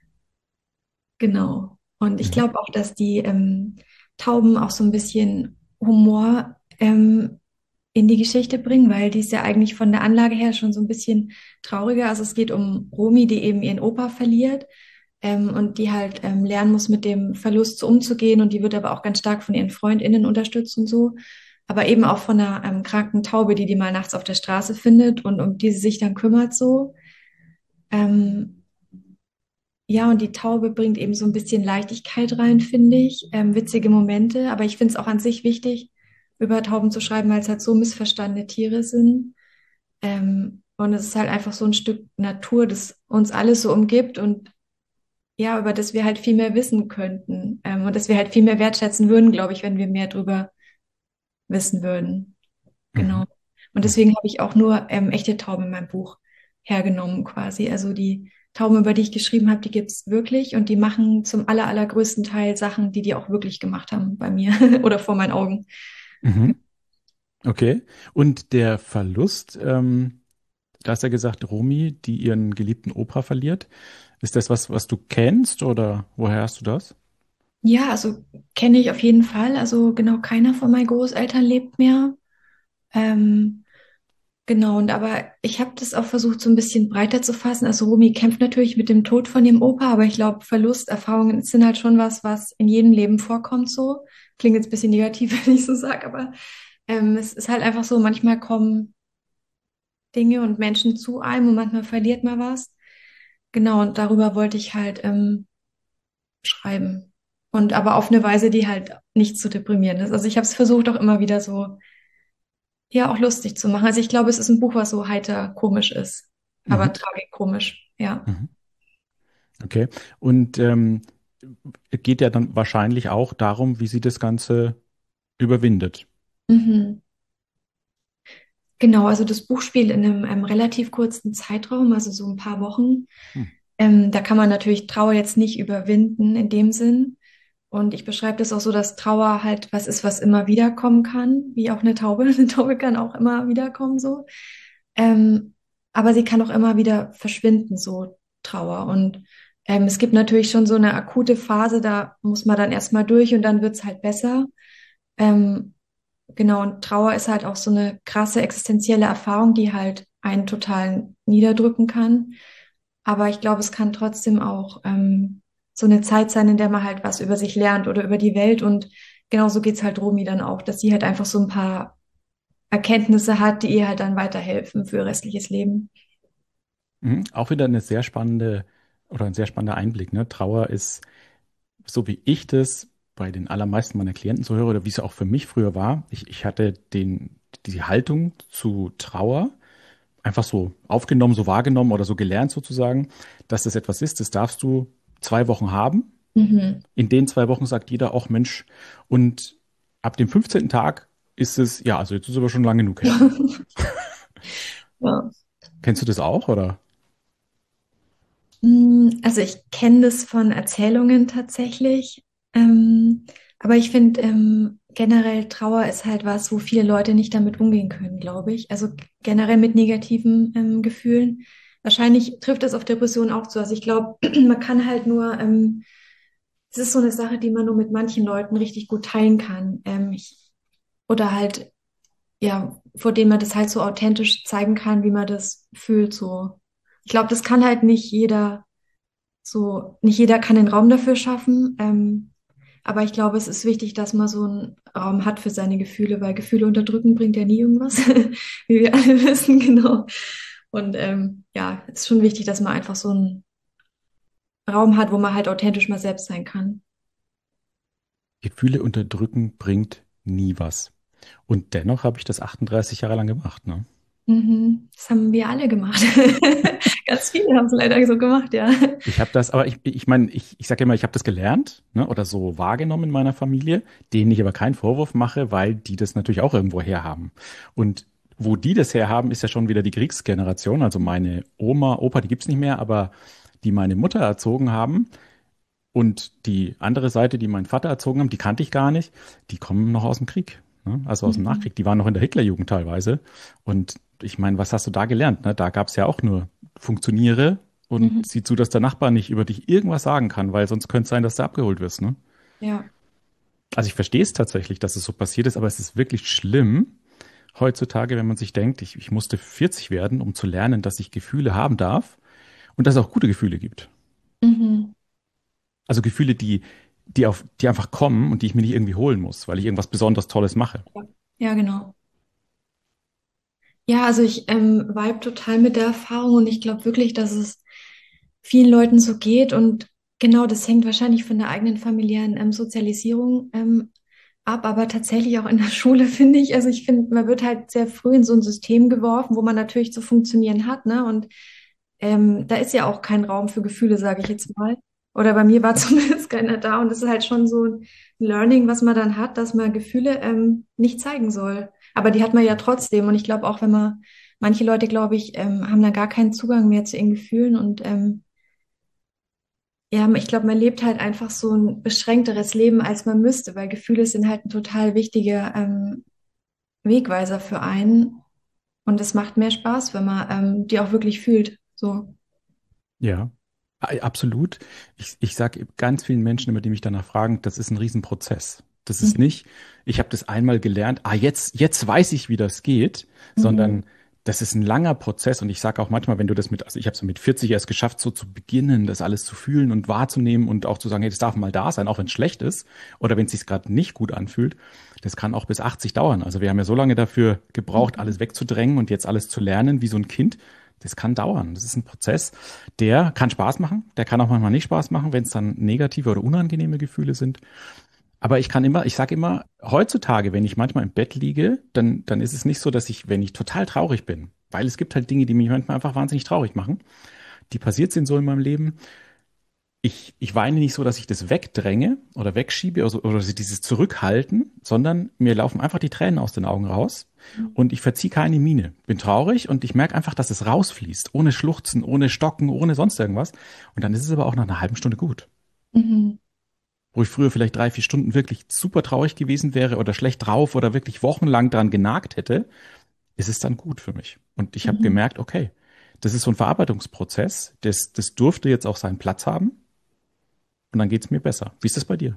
genau. Und ich Mhm. glaube auch, dass die ähm, Tauben auch so ein bisschen Humor ähm, in die Geschichte bringen, weil die ist ja eigentlich von der Anlage her schon so ein bisschen trauriger. Also es geht um Romy, die eben ihren Opa verliert ähm, und die halt ähm, lernen muss, mit dem Verlust so umzugehen. Und die wird aber auch ganz stark von ihren FreundInnen unterstützt und so. Aber eben auch von einer ähm, kranken Taube, die die mal nachts auf der Straße findet und um die sie sich dann kümmert so. Ähm, ja, und die Taube bringt eben so ein bisschen Leichtigkeit rein, finde ich. Ähm, witzige Momente. Aber ich finde es auch an sich wichtig, über Tauben zu schreiben, weil es halt so missverstandene Tiere sind. Ähm, und es ist halt einfach so ein Stück Natur, das uns alles so umgibt und ja, über das wir halt viel mehr wissen könnten. Ähm, und das wir halt viel mehr wertschätzen würden, glaube ich, wenn wir mehr drüber wissen würden. Genau. Mhm. Und Mhm. deswegen habe ich auch nur ähm, echte Tauben in meinem Buch hergenommen, quasi. Also die Tauben, über die ich geschrieben habe, die gibt's wirklich und die machen zum aller, allergrößten Teil Sachen, die die auch wirklich gemacht haben bei mir oder vor meinen Augen. Mhm. Okay. Und der Verlust, ähm, da hast du ja gesagt, Romy, die ihren geliebten Opa verliert. Ist das was, was du kennst oder woher hast du das? Ja, also kenne ich auf jeden Fall. Also genau keiner von meinen Großeltern lebt mehr. Ähm, Genau, und aber ich habe das auch versucht, so ein bisschen breiter zu fassen. Also Romy kämpft natürlich mit dem Tod von ihrem Opa, aber ich glaube, Verlusterfahrungen sind halt schon was, was in jedem Leben vorkommt so. Klingt jetzt ein bisschen negativ, wenn ich so sage, aber ähm, es ist halt einfach so, manchmal kommen Dinge und Menschen zu einem und manchmal verliert man was. Genau, und darüber wollte ich halt ähm, schreiben. Und aber auf eine Weise, die halt nicht zu deprimieren ist. Also ich habe es versucht, auch immer wieder so ja, auch lustig zu machen. Also ich glaube, es ist ein Buch, was so heiter komisch ist, aber Mhm. tragikomisch, ja. Mhm. Okay. Und ähm, geht ja dann wahrscheinlich auch darum, wie sie das Ganze überwindet. Mhm. Genau, also das Buch spielt in einem, einem relativ kurzen Zeitraum, also so ein paar Wochen. Hm. Ähm, da kann man natürlich Trauer jetzt nicht überwinden in dem Sinn. Und ich beschreibe das auch so, dass Trauer halt was ist, was immer wiederkommen kann, wie auch eine Taube. Eine Taube kann auch immer wiederkommen, so. Ähm, aber sie kann auch immer wieder verschwinden, so Trauer. Und ähm, es gibt natürlich schon so eine akute Phase, da muss man dann erstmal durch und dann wird's halt besser. Ähm, genau, und Trauer ist halt auch so eine krasse existenzielle Erfahrung, die halt einen total niederdrücken kann. Aber ich glaube, es kann trotzdem auch ähm, so eine Zeit sein, in der man halt was über sich lernt oder über die Welt. Und genauso geht's halt Romy dann auch, dass sie halt einfach so ein paar Erkenntnisse hat, die ihr halt dann weiterhelfen für ihr restliches Leben. Mhm. Auch wieder eine sehr spannende oder ein sehr spannender Einblick. Ne? Trauer ist, so wie ich das bei den allermeisten meiner Klienten so höre, oder wie es auch für mich früher war. Ich, ich hatte den, die Haltung zu Trauer einfach so aufgenommen, so wahrgenommen oder so gelernt sozusagen, dass das etwas ist, das darfst du zwei Wochen haben. Mhm. In den zwei Wochen sagt jeder auch Mensch. Und ab dem fünfzehnten Tag ist es, ja, also jetzt ist aber schon lang genug her. Ja. Kennst du das auch, oder? Mm, Also ich kenne das von Erzählungen tatsächlich, ähm, aber ich finde ähm, generell Trauer ist halt was, wo viele Leute nicht damit umgehen können, glaube ich. Also g- generell mit negativen ähm, Gefühlen. Wahrscheinlich trifft das auf Depressionen auch zu. Also ich glaube, man kann halt nur, ähm, es ist so eine Sache, die man nur mit manchen Leuten richtig gut teilen kann. Ähm, ich, oder halt, ja, vor denen man das halt so authentisch zeigen kann, wie man das fühlt, so. Ich glaube, das kann halt nicht jeder so, nicht jeder kann den Raum dafür schaffen, ähm, aber ich glaube, es ist wichtig, dass man so einen Raum hat für seine Gefühle, weil Gefühle unterdrücken bringt ja nie irgendwas, wie wir alle wissen, genau. Und ähm, ja, es ist schon wichtig, dass man einfach so einen Raum hat, wo man halt authentisch mal selbst sein kann. Gefühle unterdrücken bringt nie was. Und dennoch habe ich das achtunddreißig Jahre lang gemacht, ne? Mhm. Das haben wir alle gemacht. Ganz viele haben es leider so gemacht, ja. Ich habe das, aber ich, ich meine, ich, ich sage immer, ich habe das gelernt, ne, oder so wahrgenommen in meiner Familie, denen ich aber keinen Vorwurf mache, weil die das natürlich auch irgendwo herhaben. Und wo die das herhaben, ist ja schon wieder die Kriegsgeneration. Also meine Oma, Opa, die gibt's nicht mehr, aber die meine Mutter erzogen haben und die andere Seite, die meinen Vater erzogen haben, die kannte ich gar nicht, die kommen noch aus dem Krieg, ne? Also aus dem Mhm. Nachkrieg. Die waren noch in der Hitlerjugend teilweise. Und ich meine, was hast du da gelernt? Ne? Da gab's ja auch nur funktioniere und Mhm. sieh zu, dass der Nachbar nicht über dich irgendwas sagen kann, weil sonst könnte es sein, dass du abgeholt wirst. Ne? Ja. Also ich verstehe es tatsächlich, dass es so passiert ist, aber es ist wirklich schlimm heutzutage, wenn man sich denkt, ich, ich musste vierzig werden, um zu lernen, dass ich Gefühle haben darf und dass es auch gute Gefühle gibt. Mhm. Also Gefühle, die, die auf, die einfach kommen und die ich mir nicht irgendwie holen muss, weil ich irgendwas besonders Tolles mache. Ja, ja, genau. Ja, also ich ähm, vibe total mit der Erfahrung und ich glaube wirklich, dass es vielen Leuten so geht und genau, das hängt wahrscheinlich von der eigenen familiären ähm, Sozialisierung ähm, ab, aber tatsächlich auch in der Schule finde ich, also ich finde, man wird halt sehr früh in so ein System geworfen, wo man natürlich zu funktionieren hat, ne? Und ähm, da ist ja auch kein Raum für Gefühle, sage ich jetzt mal. Oder bei mir war zumindest keiner da und das ist halt schon so ein Learning, was man dann hat, dass man Gefühle ähm, nicht zeigen soll. Aber die hat man ja trotzdem und ich glaube auch, wenn man, manche Leute, glaube ich, ähm, haben da gar keinen Zugang mehr zu ihren Gefühlen und ähm, ja, ich glaube, man lebt halt einfach so ein beschränkteres Leben, als man müsste, weil Gefühle sind halt ein total wichtiger ähm, Wegweiser für einen. Und es macht mehr Spaß, wenn man ähm, die auch wirklich fühlt. So. Ja, a- absolut. Ich, ich sage ganz vielen Menschen, immer die mich danach fragen, das ist ein Riesenprozess. Das ist Mhm. nicht, ich habe das einmal gelernt, ah, jetzt, jetzt weiß ich, wie das geht, Mhm. sondern das ist ein langer Prozess. Und ich sage auch manchmal, wenn du das mit, also ich habe es mit vierzig erst geschafft, so zu beginnen, das alles zu fühlen und wahrzunehmen und auch zu sagen, hey, das darf mal da sein, auch wenn es schlecht ist oder wenn es sich gerade nicht gut anfühlt. Das kann auch bis achtzig dauern. Also wir haben ja so lange dafür gebraucht, Mhm. alles wegzudrängen und jetzt alles zu lernen, wie so ein Kind. Das kann dauern. Das ist ein Prozess, der kann Spaß machen, der kann auch manchmal nicht Spaß machen, wenn es dann negative oder unangenehme Gefühle sind. Aber ich kann immer, ich sage immer, heutzutage, wenn ich manchmal im Bett liege, dann, dann ist es nicht so, dass ich, wenn ich total traurig bin, weil es gibt halt Dinge, die mich manchmal einfach wahnsinnig traurig machen, die passiert sind so in meinem Leben. Ich, ich weine nicht so, dass ich das wegdränge oder wegschiebe oder, so- oder so dieses Zurückhalten, sondern mir laufen einfach die Tränen aus den Augen raus und ich verziehe keine Miene. Bin traurig und ich merke einfach, dass es rausfließt, ohne Schluchzen, ohne Stocken, ohne sonst irgendwas. Und dann ist es aber auch nach einer halben Stunde gut. Mhm. Wo ich früher vielleicht drei, vier Stunden wirklich super traurig gewesen wäre oder schlecht drauf oder wirklich wochenlang dran genagt hätte, ist es dann gut für mich. Und ich habe Mhm. gemerkt, okay, das ist so ein Verarbeitungsprozess, das, das durfte jetzt auch seinen Platz haben und dann geht's mir besser. Wie ist das bei dir?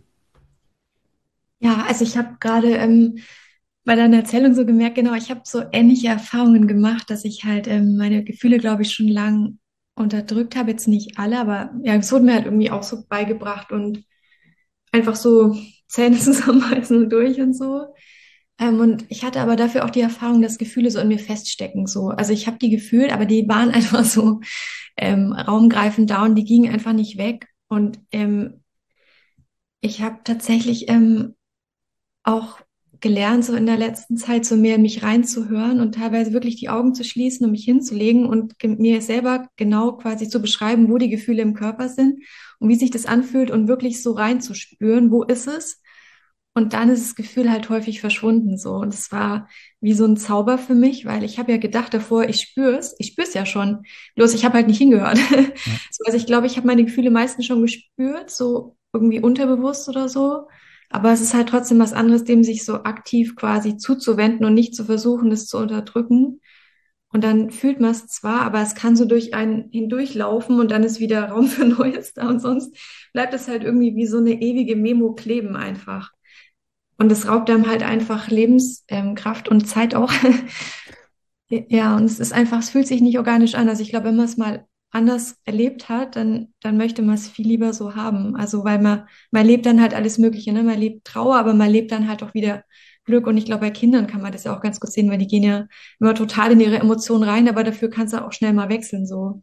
Ja, also ich habe gerade ähm, bei deiner Erzählung so gemerkt, genau, ich habe so ähnliche Erfahrungen gemacht, dass ich halt ähm, meine Gefühle, glaube ich, schon lang unterdrückt habe. Jetzt nicht alle, aber ja, es wurde mir halt irgendwie auch so beigebracht und einfach so Zähne zusammenbeißen und durch und so. Ähm, und ich hatte aber dafür auch die Erfahrung, dass Gefühle so in mir feststecken. So. Also ich habe die gefühlt, aber die waren einfach so ähm, raumgreifend da und die gingen einfach nicht weg. Und ähm, ich habe tatsächlich ähm, auch gelernt, so in der letzten Zeit so mehr in mich reinzuhören und teilweise wirklich die Augen zu schließen und mich hinzulegen und ge- mir selber genau quasi zu beschreiben, wo die Gefühle im Körper sind und wie sich das anfühlt und wirklich so reinzuspüren, wo ist es? Und dann ist das Gefühl halt häufig verschwunden so. Und es war wie so ein Zauber für mich, weil ich habe ja gedacht davor, ich spür's, ich spür's ja schon. Bloß ich habe halt nicht hingehört. Ja. So, also ich glaube, ich habe meine Gefühle meistens schon gespürt, so irgendwie unterbewusst oder so. Aber es ist halt trotzdem was anderes, dem sich so aktiv quasi zuzuwenden und nicht zu versuchen, es zu unterdrücken. Und dann fühlt man es zwar, aber es kann so durch einen hindurchlaufen und dann ist wieder Raum für Neues da und sonst bleibt es halt irgendwie wie so eine ewige Memo kleben einfach. Und es raubt einem halt einfach Lebenskraft ähm, Kraft und Zeit auch. Ja, und es ist einfach, es fühlt sich nicht organisch an. Also ich glaube, wenn man es mal anders erlebt hat, dann, dann möchte man es viel lieber so haben. Also weil man, man lebt dann halt alles Mögliche, ne? Man lebt Trauer, aber man lebt dann halt auch wieder Glück. Und ich glaube, bei Kindern kann man das ja auch ganz gut sehen, weil die gehen ja immer total in ihre Emotionen rein, aber dafür kannst du auch schnell mal wechseln, so.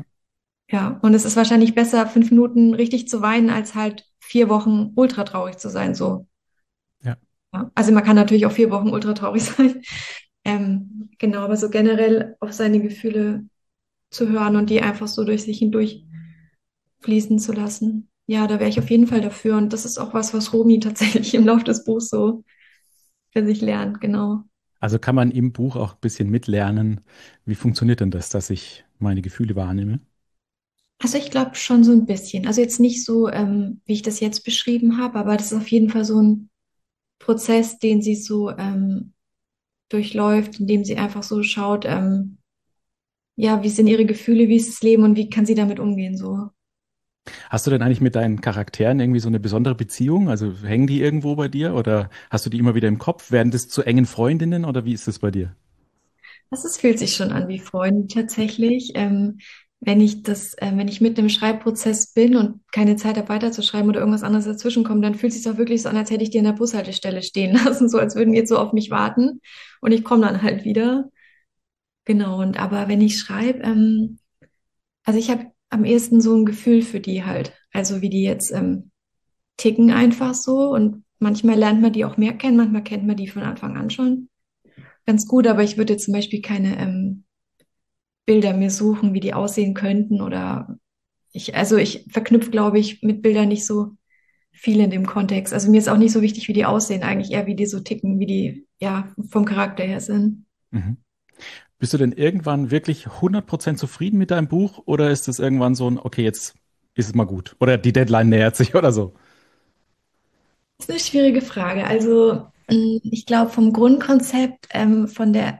Ja, und es ist wahrscheinlich besser, fünf Minuten richtig zu weinen, als halt vier Wochen ultra traurig zu sein, so. Ja. Ja. Also man kann natürlich auch vier Wochen ultra traurig sein. Ähm, genau, aber so generell auf seine Gefühle zu hören und die einfach so durch sich hindurch fließen zu lassen. Ja, da wäre ich auf jeden Fall dafür. Und das ist auch was, was Romy tatsächlich im Laufe des Buchs so für sich lernt, genau. Also kann man im Buch auch ein bisschen mitlernen, wie funktioniert denn das, dass ich meine Gefühle wahrnehme? Also ich glaube schon so ein bisschen. Also jetzt nicht so, ähm, wie ich das jetzt beschrieben habe, aber das ist auf jeden Fall so ein Prozess, den sie so ähm, durchläuft, indem sie einfach so schaut, ähm, ja, wie sind ihre Gefühle, wie ist das Leben und wie kann sie damit umgehen, so. Hast du denn eigentlich mit deinen Charakteren irgendwie so eine besondere Beziehung? Also hängen die irgendwo bei dir oder hast du die immer wieder im Kopf? Werden das zu engen Freundinnen oder wie ist das bei dir? Das ist, fühlt sich schon an wie Freunde tatsächlich. Ähm, wenn ich das, äh, wenn ich mit dem Schreibprozess bin und keine Zeit habe weiterzuschreiben oder irgendwas anderes dazwischen kommt, dann fühlt es sich auch wirklich so an, als hätte ich die an der Bushaltestelle stehen lassen, so als würden die jetzt so auf mich warten und ich komme dann halt wieder. Genau, und aber wenn ich schreibe, ähm, also ich habe am ehesten so ein Gefühl für die halt, also wie die jetzt ähm, ticken einfach so und manchmal lernt man die auch mehr kennen, manchmal kennt man die von Anfang an schon ganz gut, aber ich würde jetzt zum Beispiel keine ähm, Bilder mir suchen, wie die aussehen könnten oder ich, also ich verknüpfe, glaube ich, mit Bildern nicht so viel in dem Kontext. Also mir ist auch nicht so wichtig, wie die aussehen, eigentlich eher, wie die so ticken, wie die, ja, vom Charakter her sind. Mhm. Bist du denn irgendwann wirklich hundert Prozent zufrieden mit deinem Buch oder ist es irgendwann so ein, okay, jetzt ist es mal gut oder die Deadline nähert sich oder so? Das ist eine schwierige Frage. Also mh, ich glaube, vom Grundkonzept, ähm, von der,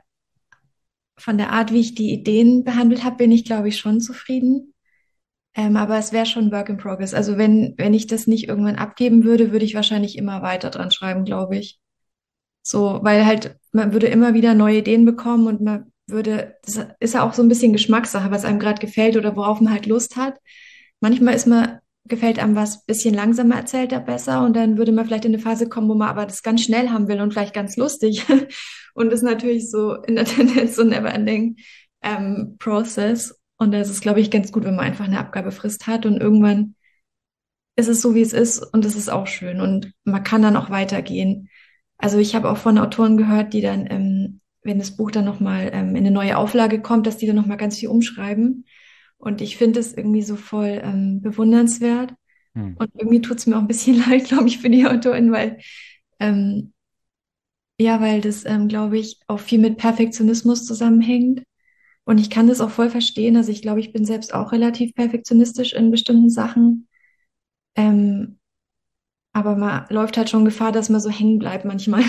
von der Art, wie ich die Ideen behandelt habe, bin ich, glaube ich, schon zufrieden. Ähm, aber es wäre schon Work in Progress. Also wenn, wenn ich das nicht irgendwann abgeben würde, würde ich wahrscheinlich immer weiter dran schreiben, glaube ich. So, weil halt, man würde immer wieder neue Ideen bekommen und man würde, das ist ja auch so ein bisschen Geschmackssache, was einem gerade gefällt oder worauf man halt Lust hat. Manchmal ist man, gefällt einem was bisschen langsamer erzählt er besser und dann würde man vielleicht in eine Phase kommen, wo man aber das ganz schnell haben will und vielleicht ganz lustig. Und das ist natürlich so in der Tendenz so ein never-ending ähm, Process. Und das ist, glaube ich, ganz gut, wenn man einfach eine Abgabefrist hat und irgendwann ist es so, wie es ist und es ist auch schön und man kann dann auch weitergehen. Also ich habe auch von Autoren gehört, die dann, ähm, wenn das Buch dann nochmal ähm, in eine neue Auflage kommt, dass die dann nochmal ganz viel umschreiben. Und ich finde es irgendwie so voll ähm, bewundernswert. Hm. Und irgendwie tut es mir auch ein bisschen leid, glaube ich, für die Autorin, weil, ähm, ja, weil das, ähm, glaube ich, auch viel mit Perfektionismus zusammenhängt. Und ich kann das auch voll verstehen. Also ich glaube, ich bin selbst auch relativ perfektionistisch in bestimmten Sachen. Ähm, aber man läuft halt schon Gefahr, dass man so hängen bleibt manchmal.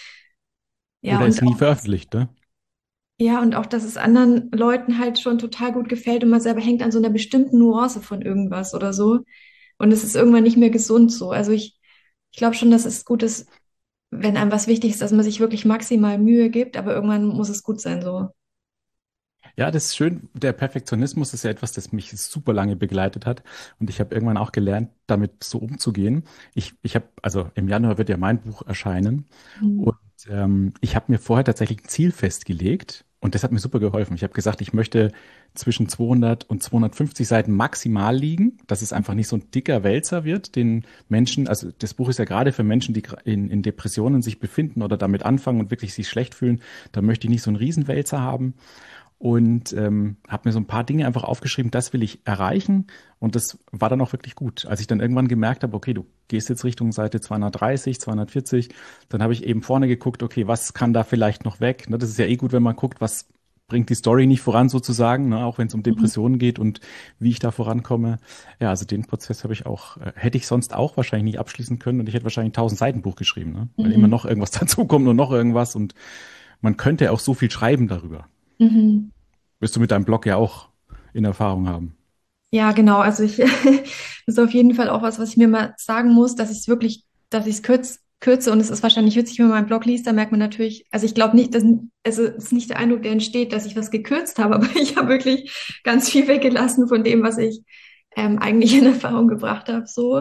Ja, Oder und ist nie auch, veröffentlicht, ne? ja, und auch, dass es anderen Leuten halt schon total gut gefällt und man selber hängt an so einer bestimmten Nuance von irgendwas oder so. Und es ist irgendwann nicht mehr gesund so. Also ich, ich glaube schon, dass es gut ist, wenn einem was wichtig ist, dass man sich wirklich maximal Mühe gibt, aber irgendwann muss es gut sein so. Ja, das ist schön. Der Perfektionismus ist ja etwas, das mich super lange begleitet hat. Und ich habe irgendwann auch gelernt, damit so umzugehen. Ich, ich habe, also im Januar wird ja mein Buch erscheinen. Mhm. Ähm, ich habe mir vorher tatsächlich ein Ziel festgelegt und das hat mir super geholfen. Ich habe gesagt, ich möchte zwischen zweihundert und zweihundertfünfzig Seiten maximal liegen, dass es einfach nicht so ein dicker Wälzer wird, den Menschen, also das Buch ist ja gerade für Menschen, die gra- in, in Depressionen sich befinden oder damit anfangen und wirklich sich schlecht fühlen, da möchte ich nicht so einen Riesenwälzer haben und ähm, habe mir so ein paar Dinge einfach aufgeschrieben, das will ich erreichen und das war dann auch wirklich gut. Als ich dann irgendwann gemerkt habe, okay, du gehst jetzt Richtung Seite zweihundertdreißig, zweihundertvierzig, dann habe ich eben vorne geguckt, okay, was kann da vielleicht noch weg? Ne, das ist ja eh gut, wenn man guckt, was bringt die Story nicht voran sozusagen, ne, auch wenn es um Mhm. Depressionen geht und wie ich da vorankomme. Ja, also den Prozess habe ich auch, äh, hätte ich sonst auch wahrscheinlich nicht abschließen können und ich hätte wahrscheinlich ein tausend Seiten Buch geschrieben, ne? Weil immer Mhm. noch irgendwas dazukommt und noch irgendwas und man könnte auch so viel schreiben darüber. Mhm. Wirst du mit deinem Blog ja auch in Erfahrung haben. Ja, genau. Also ich, das ist auf jeden Fall auch was, was ich mir mal sagen muss, dass ich es wirklich, dass ich es kürz, kürze und es ist wahrscheinlich witzig, wenn man meinen Blog liest, da merkt man natürlich, also ich glaube nicht, dass, also es ist nicht der Eindruck, der entsteht, dass ich was gekürzt habe, aber ich habe wirklich ganz viel weggelassen von dem, was ich ähm, eigentlich in Erfahrung gebracht habe. So,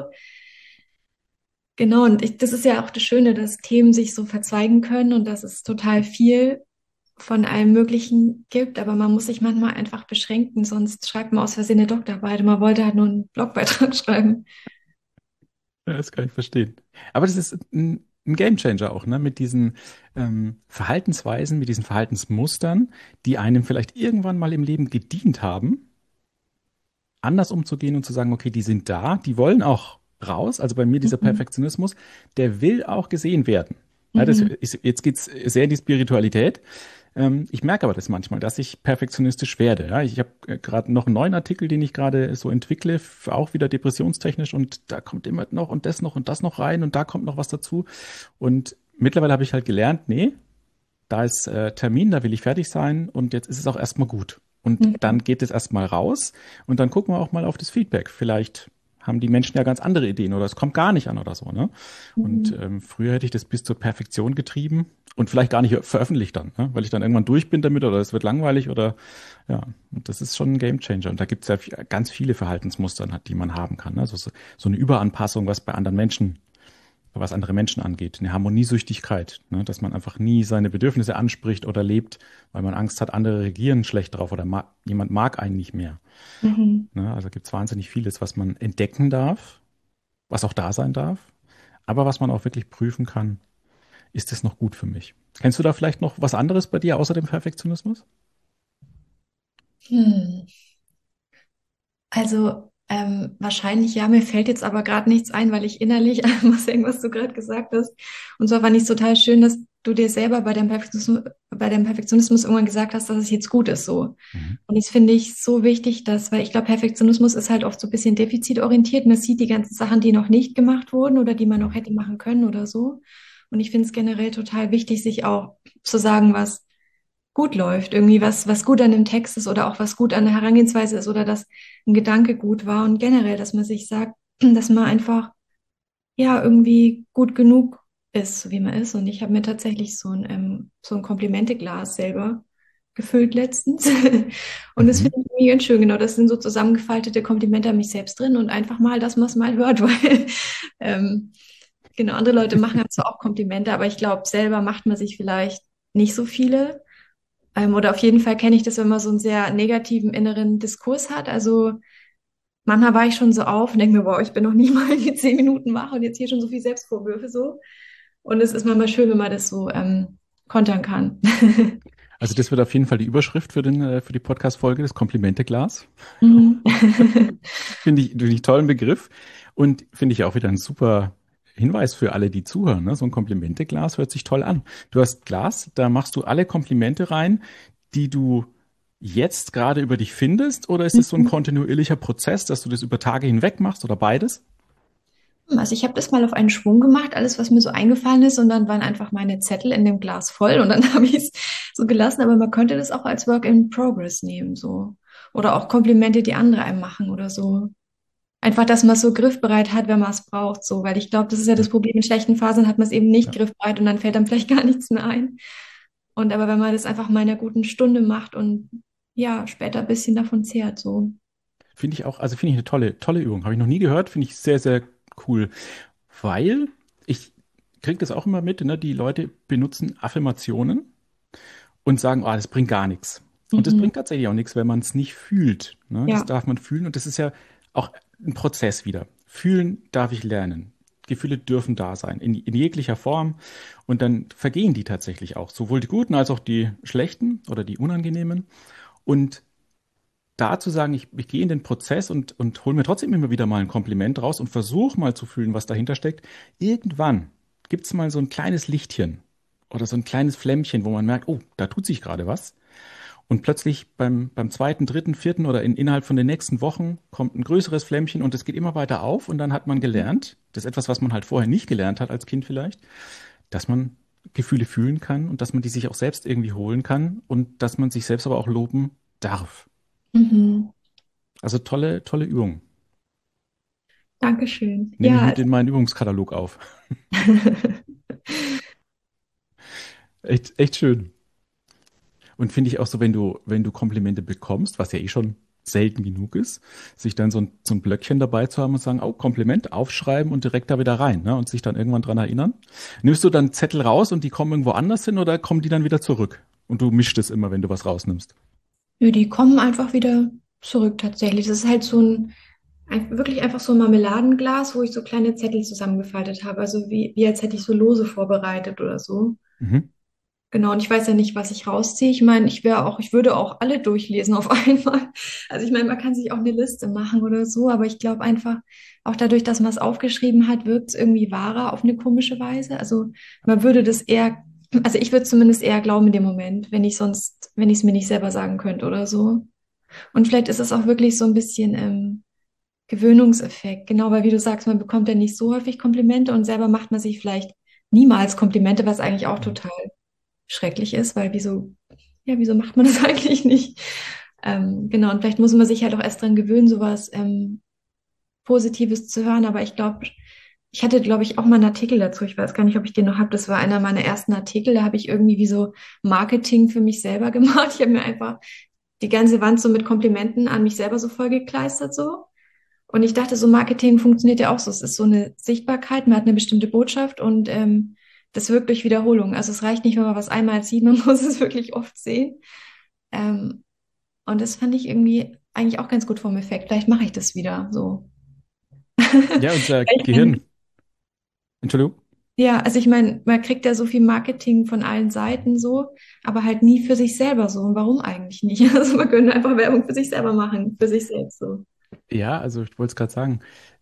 genau. Und ich, das ist ja auch das Schöne, dass Themen sich so verzweigen können und dass es total viel von allem Möglichen gibt, aber man muss sich manchmal einfach beschränken, sonst schreibt man aus Versehen eine Doktorarbeit und man wollte halt nur einen Blogbeitrag schreiben. Ja, das kann ich verstehen. Aber das ist ein, ein Gamechanger auch, ne? Mit diesen ähm, Verhaltensweisen, mit diesen Verhaltensmustern, die einem vielleicht irgendwann mal im Leben gedient haben, anders umzugehen und zu sagen, okay, die sind da, die wollen auch raus. Also bei mir dieser Mhm. Perfektionismus, der will auch gesehen werden. Ja, das Mhm. ist, jetzt geht's sehr in die Spiritualität. Ähm, ich merke aber das manchmal, dass ich perfektionistisch werde. Ja, ich habe äh, gerade noch einen neuen Artikel, den ich gerade so entwickle, f- auch wieder depressionstechnisch und da kommt immer noch und das noch und das noch rein und da kommt noch was dazu. Und mittlerweile habe ich halt gelernt, nee, da ist äh, Termin, da will ich fertig sein und jetzt ist es auch erstmal gut. Und Mhm. dann geht es erstmal raus und dann gucken wir auch mal auf das Feedback. Vielleicht haben die Menschen ja ganz andere Ideen oder es kommt gar nicht an oder so, ne? Und Mhm. ähm, früher hätte ich das bis zur Perfektion getrieben und vielleicht gar nicht veröffentlicht dann, ne? Weil ich dann irgendwann durch bin damit oder es wird langweilig oder ja, und das ist schon ein Gamechanger. Und da gibt es ja viel- ganz viele Verhaltensmuster, die man haben kann. Ne? Also so, so eine Überanpassung, was bei anderen Menschen was andere Menschen angeht, eine Harmoniesüchtigkeit, ne, dass man einfach nie seine Bedürfnisse anspricht oder lebt, weil man Angst hat, andere reagieren schlecht drauf oder ma jemand mag einen nicht mehr. Mhm. Ne, also gibt es wahnsinnig vieles, was man entdecken darf, was auch da sein darf, aber was man auch wirklich prüfen kann, ist es noch gut für mich? Kennst du da vielleicht noch was anderes bei dir außer dem Perfektionismus? Hm. Also ähm, wahrscheinlich ja, mir fällt jetzt aber gerade nichts ein, weil ich innerlich muss sagen, was du gerade gesagt hast. Und zwar fand ich es total schön, dass du dir selber bei deinem Perfektionismus, bei deinem Perfektionismus irgendwann gesagt hast, dass es jetzt gut ist so. Mhm. Und das finde ich so wichtig, dass, weil ich glaube, Perfektionismus ist halt oft so ein bisschen defizitorientiert. Man sieht die ganzen Sachen, die noch nicht gemacht wurden oder die man noch Mhm. hätte machen können oder so. Und ich finde es generell total wichtig, sich auch zu sagen, was gut läuft, irgendwie was, was gut an dem Text ist oder auch was gut an der Herangehensweise ist oder dass ein Gedanke gut war und generell, dass man sich sagt, dass man einfach ja irgendwie gut genug ist, so wie man ist. Und ich habe mir tatsächlich so ein, ähm, so ein Komplimenteglas selber gefüllt letztens. Und das Mhm. finde ich irgendwie ganz schön. Genau, das sind so zusammengefaltete Komplimente an mich selbst drin und einfach mal, dass man es mal hört, weil ähm, genau, andere Leute machen halt zwar auch Komplimente, aber ich glaube, selber macht man sich vielleicht nicht so viele. Ähm, oder auf jeden Fall kenne ich das, wenn man so einen sehr negativen inneren Diskurs hat. Also manchmal war ich schon so auf und denke mir, wow, ich bin noch nie mal die zehn Minuten wach und jetzt hier schon so viel Selbstvorwürfe so. Und es ist manchmal schön, wenn man das so ähm, kontern kann. Also das wird auf jeden Fall die Überschrift für den, äh, für die Podcast-Folge, das Komplimente-Glas. Mhm. Finde ich, finde ich tollen Begriff und finde ich auch wieder ein super Hinweis für alle, die zuhören. Ne? So ein Komplimente-Glas hört sich toll an. Du hast Glas, da machst du alle Komplimente rein, die du jetzt gerade über dich findest, oder ist es so ein kontinuierlicher Prozess, dass du das über Tage hinweg machst oder beides? Also ich habe das mal auf einen Schwung gemacht, alles, was mir so eingefallen ist, und dann waren einfach meine Zettel in dem Glas voll und dann habe ich es so gelassen. Aber man könnte das auch als Work in Progress nehmen, so. Oder auch Komplimente, die andere einem machen oder so. Einfach, dass man es so griffbereit hat, wenn man es braucht, so. Weil ich glaube, das ist ja Ja, das Problem. In schlechten Phasen hat man es eben nicht ja. griffbereit und dann fällt einem vielleicht gar nichts mehr ein. Und aber wenn man das einfach mal in einer guten Stunde macht und ja, später ein bisschen davon zehrt, so. Finde ich auch, also finde ich eine tolle, tolle Übung. Habe ich noch nie gehört, finde ich sehr, sehr cool. Weil ich kriege das auch immer mit, ne? Die Leute benutzen Affirmationen und sagen, ah, das bringt gar nichts. Und das Mhm. bringt tatsächlich auch nichts, wenn man es nicht fühlt. Ne? Das Ja. darf man fühlen und das ist ja auch ein Prozess wieder. Fühlen darf ich lernen. Gefühle dürfen da sein, in, in jeglicher Form. Und dann vergehen die tatsächlich auch, sowohl die guten als auch die schlechten oder die unangenehmen. Und da zu sagen, ich, ich gehe in den Prozess und, und hole mir trotzdem immer wieder mal ein Kompliment raus und versuche mal zu fühlen, was dahinter steckt. Irgendwann gibt es mal so ein kleines Lichtchen oder so ein kleines Flämmchen, wo man merkt, oh, da tut sich gerade was. Und plötzlich beim, beim zweiten, dritten, vierten oder in, innerhalb von den nächsten Wochen kommt ein größeres Flämmchen und es geht immer weiter auf und dann hat man gelernt, das ist etwas, was man halt vorher nicht gelernt hat als Kind vielleicht, dass man Gefühle fühlen kann und dass man die sich auch selbst irgendwie holen kann und dass man sich selbst aber auch loben darf. Mhm. Also tolle, tolle Übung. Dankeschön. Nehme ich Ja, mit in meinen Übungskatalog auf. Echt, echt schön. Und finde ich auch so, wenn du, wenn du Komplimente bekommst, was ja eh schon selten genug ist, sich dann so ein, so ein Blöckchen dabei zu haben und sagen, oh, Kompliment, aufschreiben und direkt da wieder rein, ne? Und sich dann irgendwann dran erinnern. Nimmst du dann Zettel raus und die kommen irgendwo anders hin oder kommen die dann wieder zurück? Und du mischst es immer, wenn du was rausnimmst. nö, die kommen einfach wieder zurück tatsächlich. Das ist halt so ein, ein wirklich einfach so ein Marmeladenglas, wo ich so kleine Zettel zusammengefaltet habe. Also wie, wie als hätte ich so Lose vorbereitet oder so. Mhm. Genau, und ich weiß ja nicht, was ich rausziehe. Ich meine, ich wäre auch, ich würde auch alle durchlesen auf einmal. Also ich meine, man kann sich auch eine Liste machen oder so, aber ich glaube einfach, auch dadurch, dass man es aufgeschrieben hat, wirkt es irgendwie wahrer auf eine komische Weise. Also man würde das eher, also ich würde zumindest eher glauben in dem Moment, wenn ich sonst, wenn ich es mir nicht selber sagen könnte oder so. Und vielleicht ist es auch wirklich so ein bisschen ähm, Gewöhnungseffekt. Genau, weil wie du sagst, man bekommt ja nicht so häufig Komplimente und selber macht man sich vielleicht niemals Komplimente, was eigentlich auch total schrecklich ist, weil wieso, ja, wieso macht man das eigentlich nicht? Ähm, genau, und vielleicht muss man sich halt auch erst dran gewöhnen, sowas ähm, Positives zu hören, aber ich glaube, ich hatte, glaube ich, auch mal einen Artikel dazu. Ich weiß gar nicht, ob ich den noch habe. Das war einer meiner ersten Artikel. Da habe ich irgendwie wie so Marketing für mich selber gemacht. Ich habe mir einfach die ganze Wand so mit Komplimenten an mich selber so vollgekleistert so. Und ich dachte, so Marketing funktioniert ja auch so. Es ist so eine Sichtbarkeit, man hat eine bestimmte Botschaft und ähm, das wirkt durch Wiederholung. Also es reicht nicht, wenn man was einmal sieht, man muss es wirklich oft sehen. Ähm, und das fand ich irgendwie eigentlich auch ganz gut vom Effekt. Vielleicht mache ich das wieder so. Ja, unser Ich Gehirn. mein, Entschuldigung. ja, also ich meine, man kriegt ja so viel Marketing von allen Seiten so, aber halt nie für sich selber so. Und warum eigentlich nicht? Also man könnte einfach Werbung für sich selber machen, für sich selbst so. Ja, also ich wollte es gerade sagen.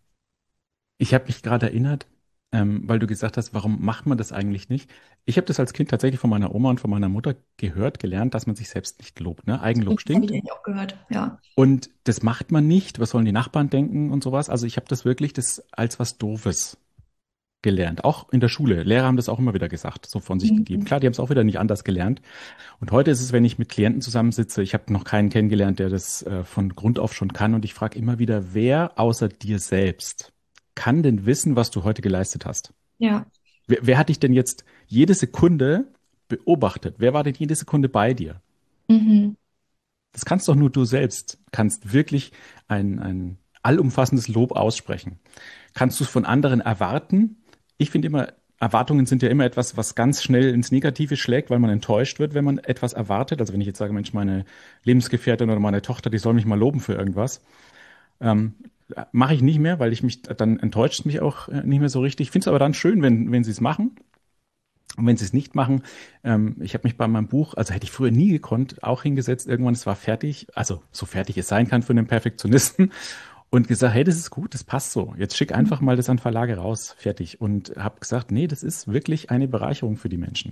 Ich habe mich gerade erinnert, ähm, weil du gesagt hast, warum macht man das eigentlich nicht? Ich habe das als Kind tatsächlich von meiner Oma und von meiner Mutter gehört, gelernt, dass man sich selbst nicht lobt. Ne? Eigenlob Das habe ich stinkt. eigentlich auch gehört, ja. Und das macht man nicht. Was sollen die Nachbarn denken und sowas? Also ich habe das wirklich das als was Doofes gelernt. Auch in der Schule. Lehrer haben das auch immer wieder gesagt, so von sich gegeben. Mhm. Klar, die haben es auch wieder nicht anders gelernt. Und heute ist es, wenn ich mit Klienten zusammensitze, ich habe noch keinen kennengelernt, der das äh, von Grund auf schon kann. Und ich frage immer wieder, wer außer dir selbst kann denn wissen, was du heute geleistet hast? Ja. Wer, wer hat dich denn jetzt jede Sekunde beobachtet? Wer war denn jede Sekunde bei dir? Mhm. Das kannst doch nur du selbst. Kannst wirklich ein, ein allumfassendes Lob aussprechen. Kannst du es von anderen erwarten? Ich finde immer, Erwartungen sind ja immer etwas, was ganz schnell ins Negative schlägt, weil man enttäuscht wird, wenn man etwas erwartet. Also wenn ich jetzt sage, Mensch, meine Lebensgefährtin oder meine Tochter, die soll mich mal loben für irgendwas. Ähm, Mache ich nicht mehr, weil ich mich, dann enttäuscht es mich auch äh, nicht mehr so richtig. Ich finde es aber dann schön, wenn, wenn sie es machen. Und wenn sie es nicht machen, ähm, ich habe mich bei meinem Buch, also hätte ich früher nie gekonnt, auch hingesetzt, irgendwann, es war fertig, also so fertig es sein kann für einen Perfektionisten und gesagt, hey, das ist gut, das passt so. Jetzt schick einfach mal das an Verlage raus, fertig. Und habe gesagt, nee, das ist wirklich eine Bereicherung für die Menschen.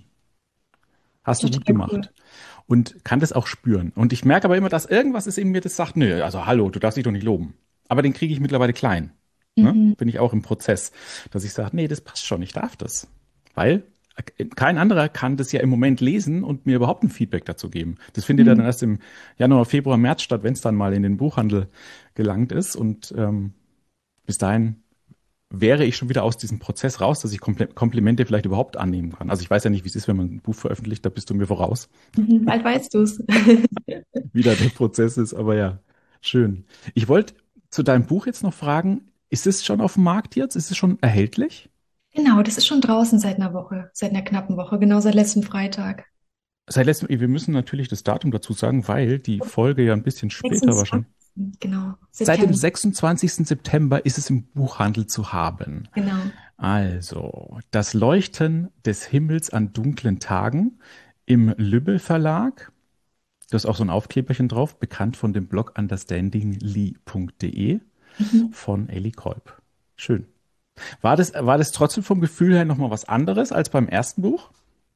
Hast du gut Total cool. gemacht. Und kann das auch spüren. Und ich merke aber immer, dass irgendwas ist in mir, das sagt, nö, also hallo, du darfst dich doch nicht loben. Aber den kriege ich mittlerweile klein. Ne? Mhm. Bin ich auch im Prozess, dass ich sage, nee, das passt schon, ich darf das. Weil kein anderer kann das ja im Moment lesen und mir überhaupt ein Feedback dazu geben. Das findet ja dann Mhm. erst im Januar, Februar, März statt, wenn es dann mal in den Buchhandel gelangt ist. Und ähm, bis dahin wäre ich schon wieder aus diesem Prozess raus, dass ich Kompl Komplimente vielleicht überhaupt annehmen kann. Also ich weiß ja nicht, wie es ist, wenn man ein Buch veröffentlicht, da bist du mir voraus, Mhm. Bald weißt du es. wie da der Prozess ist. Aber ja, schön. Ich wollte zu deinem Buch jetzt noch fragen, ist es schon auf dem Markt jetzt? Ist es schon erhältlich? Genau, das ist schon draußen seit einer Woche, seit einer knappen Woche, genau seit letztem Freitag. Seit letztem, wir müssen natürlich das Datum dazu sagen, weil die Folge ja ein bisschen später wahrscheinlich. sechsundzwanzigsten Genau, Seit dem September, sechsundzwanzigsten September ist es im Buchhandel zu haben. genau. Also, das Leuchten des Himmels an dunklen Tagen im Lübbe Verlag. Da ist auch so ein Aufkleberchen drauf, bekannt von dem Blog understandingly punkt de Mhm. von Ellie Kolb. Schön. War das, war das trotzdem vom Gefühl her nochmal was anderes als beim ersten Buch?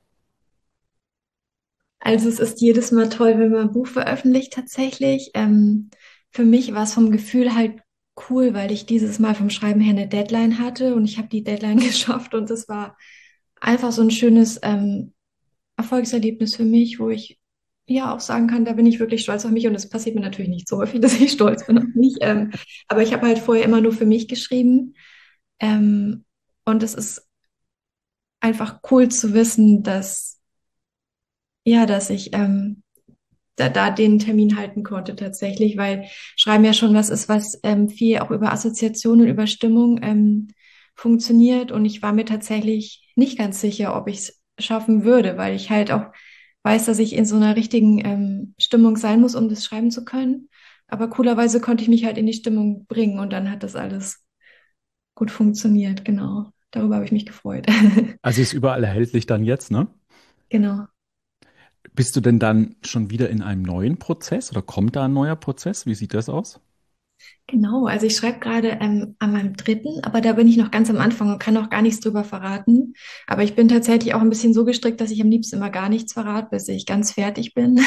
Also es ist jedes Mal toll, wenn man ein Buch veröffentlicht tatsächlich. Ähm, für mich war es vom Gefühl halt cool, weil ich dieses Mal vom Schreiben her eine Deadline hatte und ich habe die Deadline geschafft und das war einfach so ein schönes ähm, Erfolgserlebnis für mich, wo ich ja auch sagen kann, da bin ich wirklich stolz auf mich und es passiert mir natürlich nicht so häufig, dass ich stolz bin auf mich. Ähm, aber ich habe halt vorher immer nur für mich geschrieben. Ähm, und es ist einfach cool zu wissen, dass ja, dass ich ähm, da, da den Termin halten konnte tatsächlich, weil Schreiben ja schon was ist, was ähm, viel auch über Assoziationen, über Stimmung ähm, funktioniert. Und ich war mir tatsächlich nicht ganz sicher, ob ich es schaffen würde, weil ich halt auch weiß, dass ich in so einer richtigen ähm, Stimmung sein muss, um das schreiben zu können. Aber coolerweise konnte ich mich halt in die Stimmung bringen und dann hat das alles gut funktioniert. Genau. Darüber habe ich mich gefreut. Also ist überall erhältlich dann jetzt, ne? Genau. Bist du denn dann schon wieder in einem neuen Prozess oder kommt da ein neuer Prozess? Wie sieht das aus? Genau, also ich schreibe gerade ähm, an meinem dritten, aber da bin ich noch ganz am Anfang und kann noch gar nichts drüber verraten. Aber ich bin tatsächlich auch ein bisschen so gestrickt, dass ich am liebsten immer gar nichts verrate, bis ich ganz fertig bin.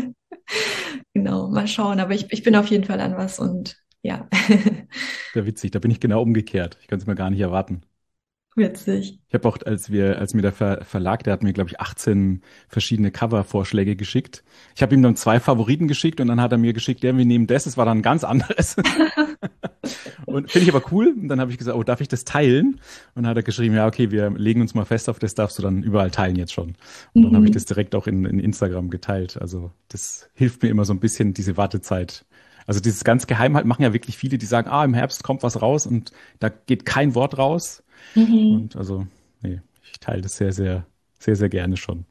Genau, mal schauen. Aber ich, ich bin auf jeden Fall an was und ja, Sehr witzig, da bin ich genau umgekehrt. Ich kann es mir gar nicht erwarten. witzig. Ich habe auch, als wir, als mir der Ver Verlag, der hat mir, glaube ich, achtzehn verschiedene Cover-Vorschläge geschickt. Ich habe ihm dann zwei Favoriten geschickt und dann hat er mir geschickt, ja, wir nehmen das, es war dann ein ganz anderes. Und finde ich aber cool. Und dann habe ich gesagt, oh, darf ich das teilen? Und dann hat er geschrieben, ja, okay, wir legen uns mal fest auf das, darfst du dann überall teilen jetzt schon. Und dann habe ich Mhm. das direkt auch in, in Instagram geteilt. Also das hilft mir immer so ein bisschen, diese Wartezeit. Also dieses ganz geheim halt machen ja wirklich viele, die sagen, ah, im Herbst kommt was raus und da geht kein Wort raus. Mhm. Und also, nee, ich teile das sehr, sehr, sehr, sehr gerne schon.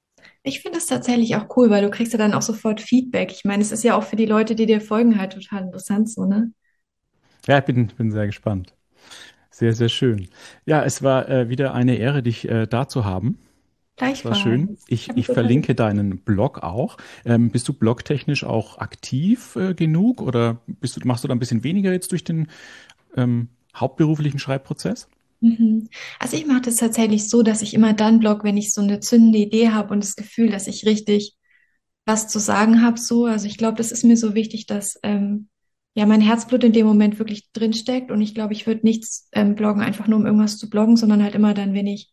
Ich finde es tatsächlich auch cool, weil du kriegst ja dann auch sofort Feedback. Ich meine, es ist ja auch für die Leute, die dir folgen, halt total interessant so, ne? Ja, ich bin, bin sehr gespannt. Sehr, sehr schön. Ja, es war äh, wieder eine Ehre, dich äh, da zu haben. Es war schön. Gleichfalls. Ich Ich, habe mich ich total verlinke gefreut. deinen Blog auch. Ähm, bist du blogtechnisch auch aktiv äh, genug oder bist du, machst du da ein bisschen weniger jetzt durch den ähm, hauptberuflichen Schreibprozess? Mhm. Also ich mache das tatsächlich so, dass ich immer dann blogge, wenn ich so eine zündende Idee habe und das Gefühl, dass ich richtig was zu sagen habe. So, also ich glaube, das ist mir so wichtig, dass ähm, ja mein Herzblut in dem Moment wirklich drinsteckt und ich glaube, ich würde nichts ähm, bloggen, einfach nur um irgendwas zu bloggen, sondern halt immer dann, wenn ich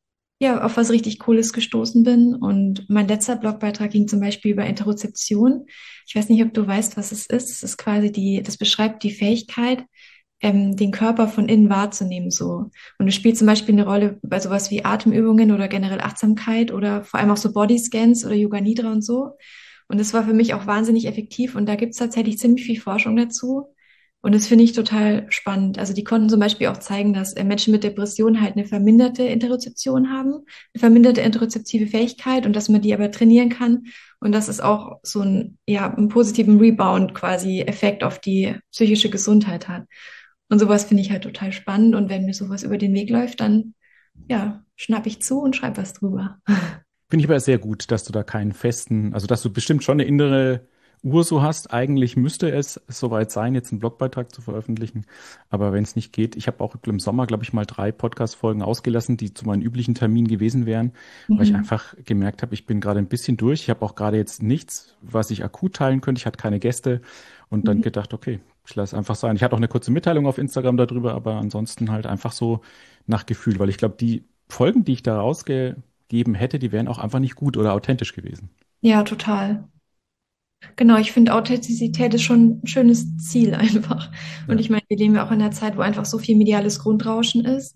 ja auf was richtig Cooles gestoßen bin. Und mein letzter Blogbeitrag ging zum Beispiel über Interozeption. Ich weiß nicht, ob du weißt, was es ist. Es ist quasi die, das beschreibt die Fähigkeit, ähm, den Körper von innen wahrzunehmen, so. Und es spielt zum Beispiel eine Rolle bei sowas wie Atemübungen oder generell Achtsamkeit oder vor allem auch so Bodyscans oder Yoga Nidra und so. Und das war für mich auch wahnsinnig effektiv. Und da gibt es tatsächlich ziemlich viel Forschung dazu. Und das finde ich total spannend. Also die konnten zum Beispiel auch zeigen, dass äh, Menschen mit Depressionen halt eine verminderte Interozeption haben, eine verminderte interozeptive Fähigkeit und dass man die aber trainieren kann. Und dass es auch so ein, ja, einen positiven Rebound quasi Effekt auf die psychische Gesundheit hat. Und sowas finde ich halt total spannend. Und wenn mir sowas über den Weg läuft, dann ja, schnapp ich zu und schreibe was drüber. Finde ich aber sehr gut, dass du da keinen festen, also dass du bestimmt schon eine innere Uhr so hast. Eigentlich müsste es soweit sein, jetzt einen Blogbeitrag zu veröffentlichen. Aber wenn es nicht geht, ich habe auch im Sommer, glaube ich, mal drei Podcast-Folgen ausgelassen, die zu meinen üblichen Terminen gewesen wären, weil ich Mhm. einfach gemerkt habe, ich bin gerade ein bisschen durch. Ich habe auch gerade jetzt nichts, was ich akut teilen könnte. Ich hatte keine Gäste und dann Mhm. gedacht, okay, ich lasse einfach sein. Ich hatte auch eine kurze Mitteilung auf Instagram darüber, aber ansonsten halt einfach so nach Gefühl, weil ich glaube, die Folgen, die ich da rausge geben hätte, die wären auch einfach nicht gut oder authentisch gewesen. Ja, total. Genau, ich finde, Authentizität ist schon ein schönes Ziel einfach. Und Ja. ich meine, wir leben ja auch in einer Zeit, wo einfach so viel mediales Grundrauschen ist.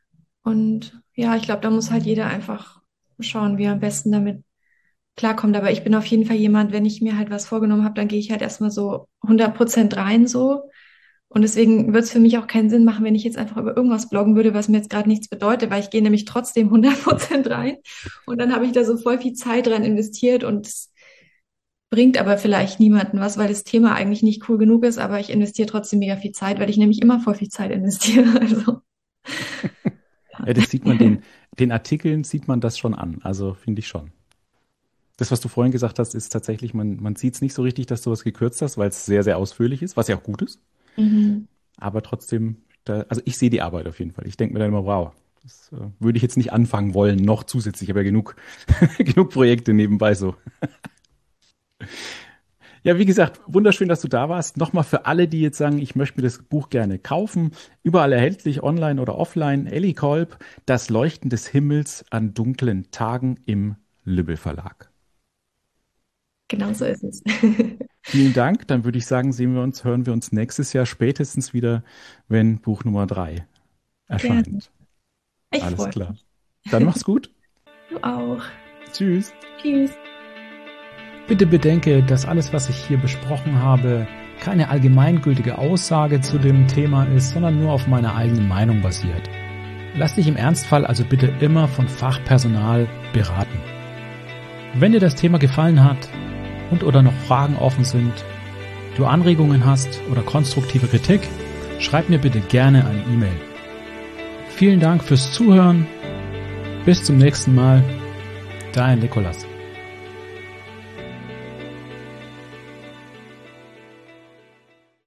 Und ja, ich glaube, da muss halt jeder einfach schauen, wie er am besten damit klarkommt. Aber ich bin auf jeden Fall jemand, wenn ich mir halt was vorgenommen habe, dann gehe ich halt erstmal so hundert Prozent rein so. Und deswegen wird es für mich auch keinen Sinn machen, wenn ich jetzt einfach über irgendwas bloggen würde, was mir jetzt gerade nichts bedeutet, weil ich gehe nämlich trotzdem hundert Prozent rein. Und dann habe ich da so voll viel Zeit dran investiert und es bringt aber vielleicht niemanden was, weil das Thema eigentlich nicht cool genug ist, aber ich investiere trotzdem mega viel Zeit, weil ich nämlich immer voll viel Zeit investiere. Also, Ja, das sieht man den, den Artikeln sieht man das schon an. Also finde ich schon. Das, was du vorhin gesagt hast, ist tatsächlich, man, man sieht es nicht so richtig, dass du was gekürzt hast, weil es sehr, sehr ausführlich ist, was ja auch gut ist. mhm. Aber trotzdem, da, also ich sehe die Arbeit auf jeden Fall. Ich denke mir dann immer, wow, das äh, würde ich jetzt nicht anfangen wollen, noch zusätzlich. Ich habe ja genug, genug Projekte nebenbei so. Ja, wie gesagt, wunderschön, dass du da warst. Nochmal für alle, die jetzt sagen, ich möchte mir das Buch gerne kaufen. Überall erhältlich, online oder offline. Elli Kolb, Das Leuchten des Himmels an dunklen Tagen im Lübbe Verlag. Genau so ist es. Vielen Dank. Dann würde ich sagen, sehen wir uns, hören wir uns nächstes Jahr spätestens wieder, wenn Buch Nummer drei Gerne. erscheint. Ich Alles freue klar. mich. Dann mach's gut. Du auch. Tschüss. Tschüss. Bitte bedenke, dass alles, was ich hier besprochen habe, keine allgemeingültige Aussage zu dem Thema ist, sondern nur auf meiner eigenen Meinung basiert. Lass dich im Ernstfall also bitte immer von Fachpersonal beraten. Wenn dir das Thema gefallen hat und oder noch Fragen offen sind, du Anregungen hast oder konstruktive Kritik, schreib mir bitte gerne eine E-Mail. Vielen Dank fürs Zuhören. Bis zum nächsten Mal. Dein Nikolas.